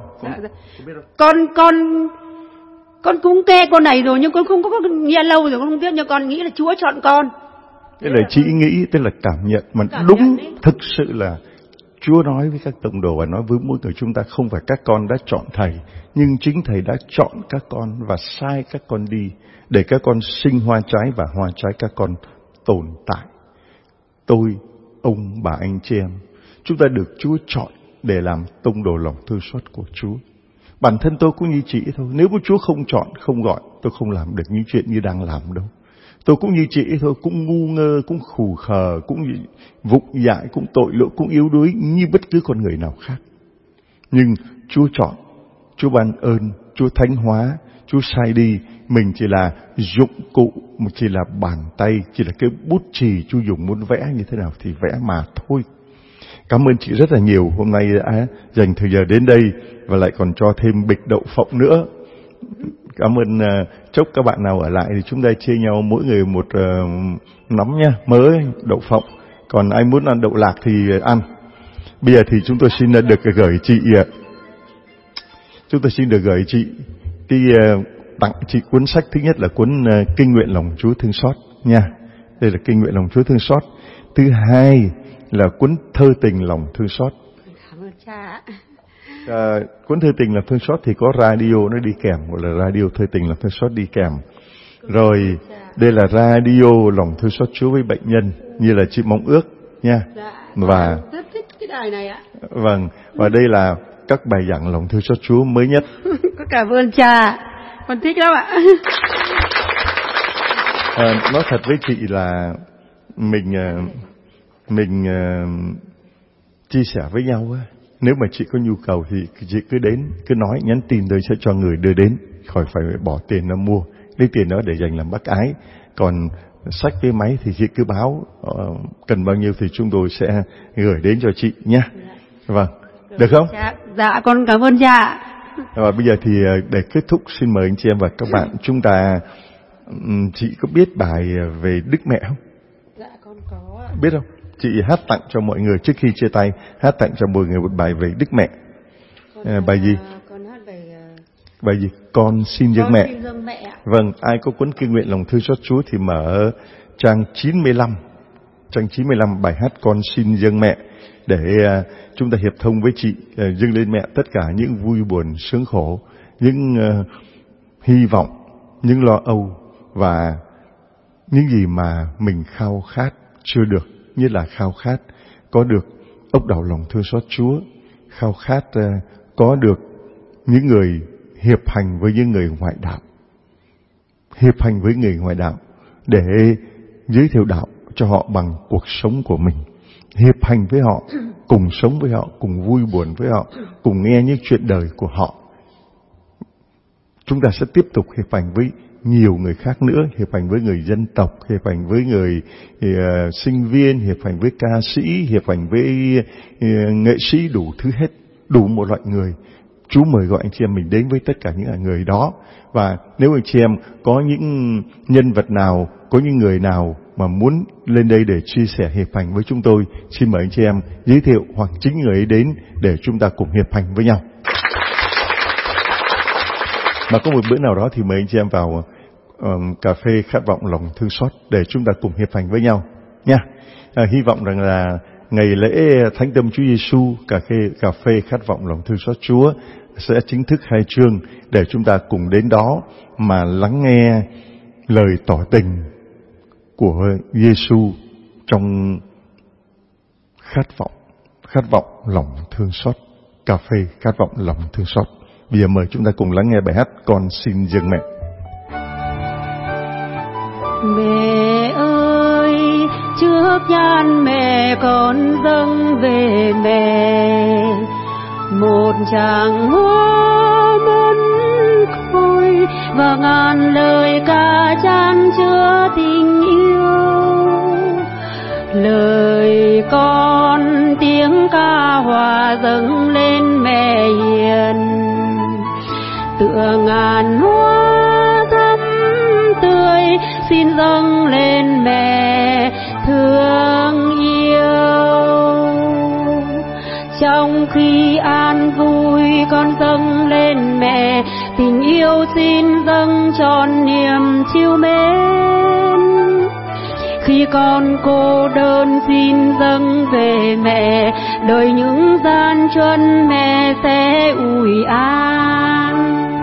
Con cũng nghe con này rồi nhưng con không có nghe lâu rồi, con không biết, nhưng con nghĩ là Chúa chọn con. Thế là chị nghĩ, tức là cảm nhận mà đúng thực sự là Chúa nói với các tông đồ và nói với mỗi người chúng ta, không phải các con đã chọn thầy, nhưng chính thầy đã chọn các con và sai các con đi để các con sinh hoa trái và hoa trái các con tồn tại. Tôi, ông, bà, anh chị em, chúng ta được Chúa chọn để làm tông đồ lòng thương xót của Chúa. Bản thân tôi cũng như chị thôi. Nếu mà Chúa không chọn, không gọi, tôi không làm được những chuyện như đang làm đâu. Tôi cũng như chị thôi, cũng ngu ngơ, cũng khù khờ, cũng vụng dại, cũng tội lỗi, cũng yếu đuối như bất cứ con người nào khác. Nhưng Chúa chọn, Chúa ban ơn, Chúa thánh hóa, Chúa sai đi. Mình chỉ là dụng cụ, chỉ là bàn tay, chỉ là cái bút chì Chúa dùng muốn vẽ như thế nào thì vẽ mà thôi. Cảm ơn chị rất là nhiều, hôm nay đã dành thời giờ đến đây và lại còn cho thêm bịch đậu phộng nữa. Cảm ơn. Chốc các bạn nào ở lại thì chúng ta chia nhau mỗi người một nắm nha, mới đậu phộng. Còn ai muốn ăn đậu lạc thì ăn. Bây giờ thì chúng tôi xin được gửi chị cái tặng chị cuốn sách. Thứ nhất là cuốn Kinh nguyện lòng Chúa thương xót nha. Đây là Kinh nguyện lòng Chúa thương xót. Thứ hai là cuốn Thơ tình lòng thương xót. Cảm ơn cha. Cuốn Thơ tình lòng thương xót thì có radio nó đi kèm, gọi là radio Thơ tình lòng thương xót đi kèm. Rồi đây là radio lòng thương xót Chúa với bệnh nhân, như là chị mong ước nha. Và rất thích cái đài này ạ. Vâng, và đây là các bài giảng lòng thương xót Chúa mới nhất. Cảm ơn cha, con thích lắm ạ. Nói thật với chị là mình chia sẻ với nhau á. Nếu mà chị có nhu cầu thì chị cứ đến, cứ nói, nhắn tin tôi sẽ cho người đưa đến, khỏi phải bỏ tiền ra mua. Lấy tiền đó để dành làm bác ái. Còn sách với máy thì chị cứ báo cần bao nhiêu thì chúng tôi sẽ gửi đến cho chị nhé. Vâng, được không? Dạ, con cảm ơn cha. Và bây giờ thì để kết thúc, xin mời anh chị em và các bạn chúng ta Chị có biết bài về Đức Mẹ không? Dạ con có ạ. Biết không? Chị hát tặng cho mọi người trước khi chia tay, hát tặng cho mọi người một bài về Đức Mẹ. Bài gì? Con hát bài gì? Con xin dâng mẹ. Xin dâng mẹ ạ. Vâng, ai có cuốn Kinh nguyện lòng thương xót Chúa thì mở trang 95. Trang 95 bài hát Con xin dâng mẹ, để chúng ta hiệp thông với chị dâng lên mẹ tất cả những vui buồn sướng khổ, những hy vọng, những lo âu và những gì mà mình khao khát chưa được, như là khao khát có được ốc đảo lòng thương xót Chúa, khao khát có được những người hiệp hành với những người ngoại đạo, hiệp hành với người ngoại đạo để giới thiệu đạo cho họ bằng cuộc sống của mình, hiệp hành với họ, cùng sống với họ, cùng vui buồn với họ, cùng nghe những chuyện đời của họ. Chúng ta sẽ tiếp tục hiệp hành với nhiều người khác nữa, hiệp hành với người dân tộc, hiệp hành với người sinh viên, hiệp hành với ca sĩ, hiệp hành với nghệ sĩ, đủ thứ hết, đủ một loại người. Chúa mời gọi anh chị em mình đến với tất cả những người đó. Và nếu anh chị em có những nhân vật nào, có những người nào mà muốn lên đây để chia sẻ hiệp hành với chúng tôi, xin mời anh chị em giới thiệu hoặc chính người ấy đến để chúng ta cùng hiệp hành với nhau. Mà có một bữa nào đó thì mời anh chị em vào cà phê khát vọng lòng thương xót để chúng ta cùng hiệp hành với nhau nha. Hy vọng rằng là ngày lễ Thánh Tâm Chúa Giêsu, cà phê khát vọng lòng thương xót Chúa sẽ chính thức khai trương để chúng ta cùng đến đó mà lắng nghe lời tỏ tình của Giêsu trong khát vọng lòng thương xót, cà phê khát vọng lòng thương xót. Bây giờ mời chúng ta cùng lắng nghe bài hát Con xin dâng mẹ. Mẹ ơi, trước nhan mẹ con dâng về mẹ một tràng hoa mân khôi và ngàn lời ca chan chứa tình yêu. Lời con tiếng ca hòa dâng lên mẹ hiền, tựa ngàn hoa thắm tươi xin dâng lên mẹ thương yêu. Trong khi an vui con dâng lên mẹ tình yêu xin dâng trọn niềm trìu mến. Khi con cô đơn xin dâng về mẹ, đời những gian truân mẹ sẽ ủi an.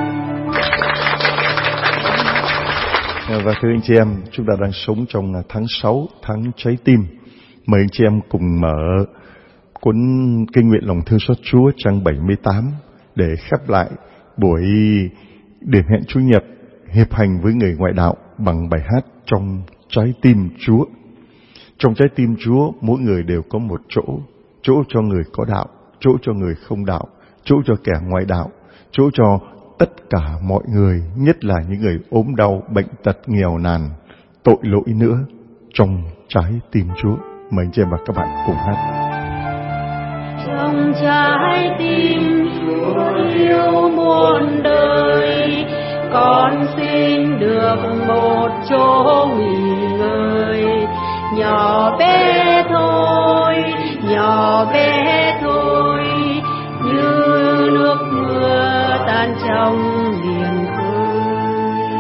Và thưa anh chị em, chúng ta đang sống trong tháng 6, tháng trái tim. Mời anh chị em cùng mở cuốn Kinh nguyện lòng thương xót Chúa trang 78 để khép lại buổi điểm hẹn Chủ nhật hiệp hành với người ngoại đạo bằng bài hát Trong trái tim Chúa. Trong trái tim Chúa, mỗi người đều có một chỗ, chỗ cho người có đạo, chỗ cho người không đạo, chỗ cho kẻ ngoại đạo, chỗ cho tất cả mọi người, nhất là những người ốm đau, bệnh tật, nghèo nàn, tội lỗi nữa. Trong trái tim Chúa. Mời anh chị em và các bạn cùng hát. Trong trái tim Chúa yêu muôn đời, con xin được một chỗ nghỉ ngơi. Nhỏ bé thôi, nhỏ bé thôi, như nước mưa tan trong biển khơi.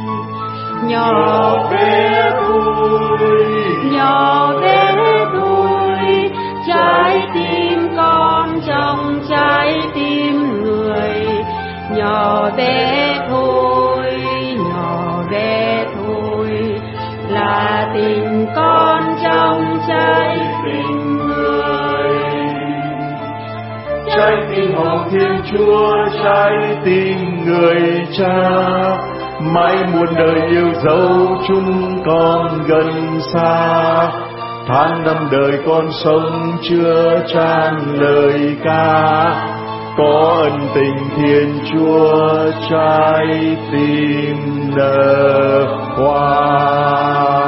Nhỏ bé thôi, nhỏ bé thôi, trái tim con trong trái tim người. Nhỏ bé thôi, nhỏ bé thôi, là tình con trong trái tim người. Trái tim hồng Thiên Chúa, trái tim người Cha, mãi muôn đời yêu dấu chúng con gần xa. Tháng năm đời con sống chưa tràn lời ca, có ân tình Thiên Chúa trái tim nở hoa.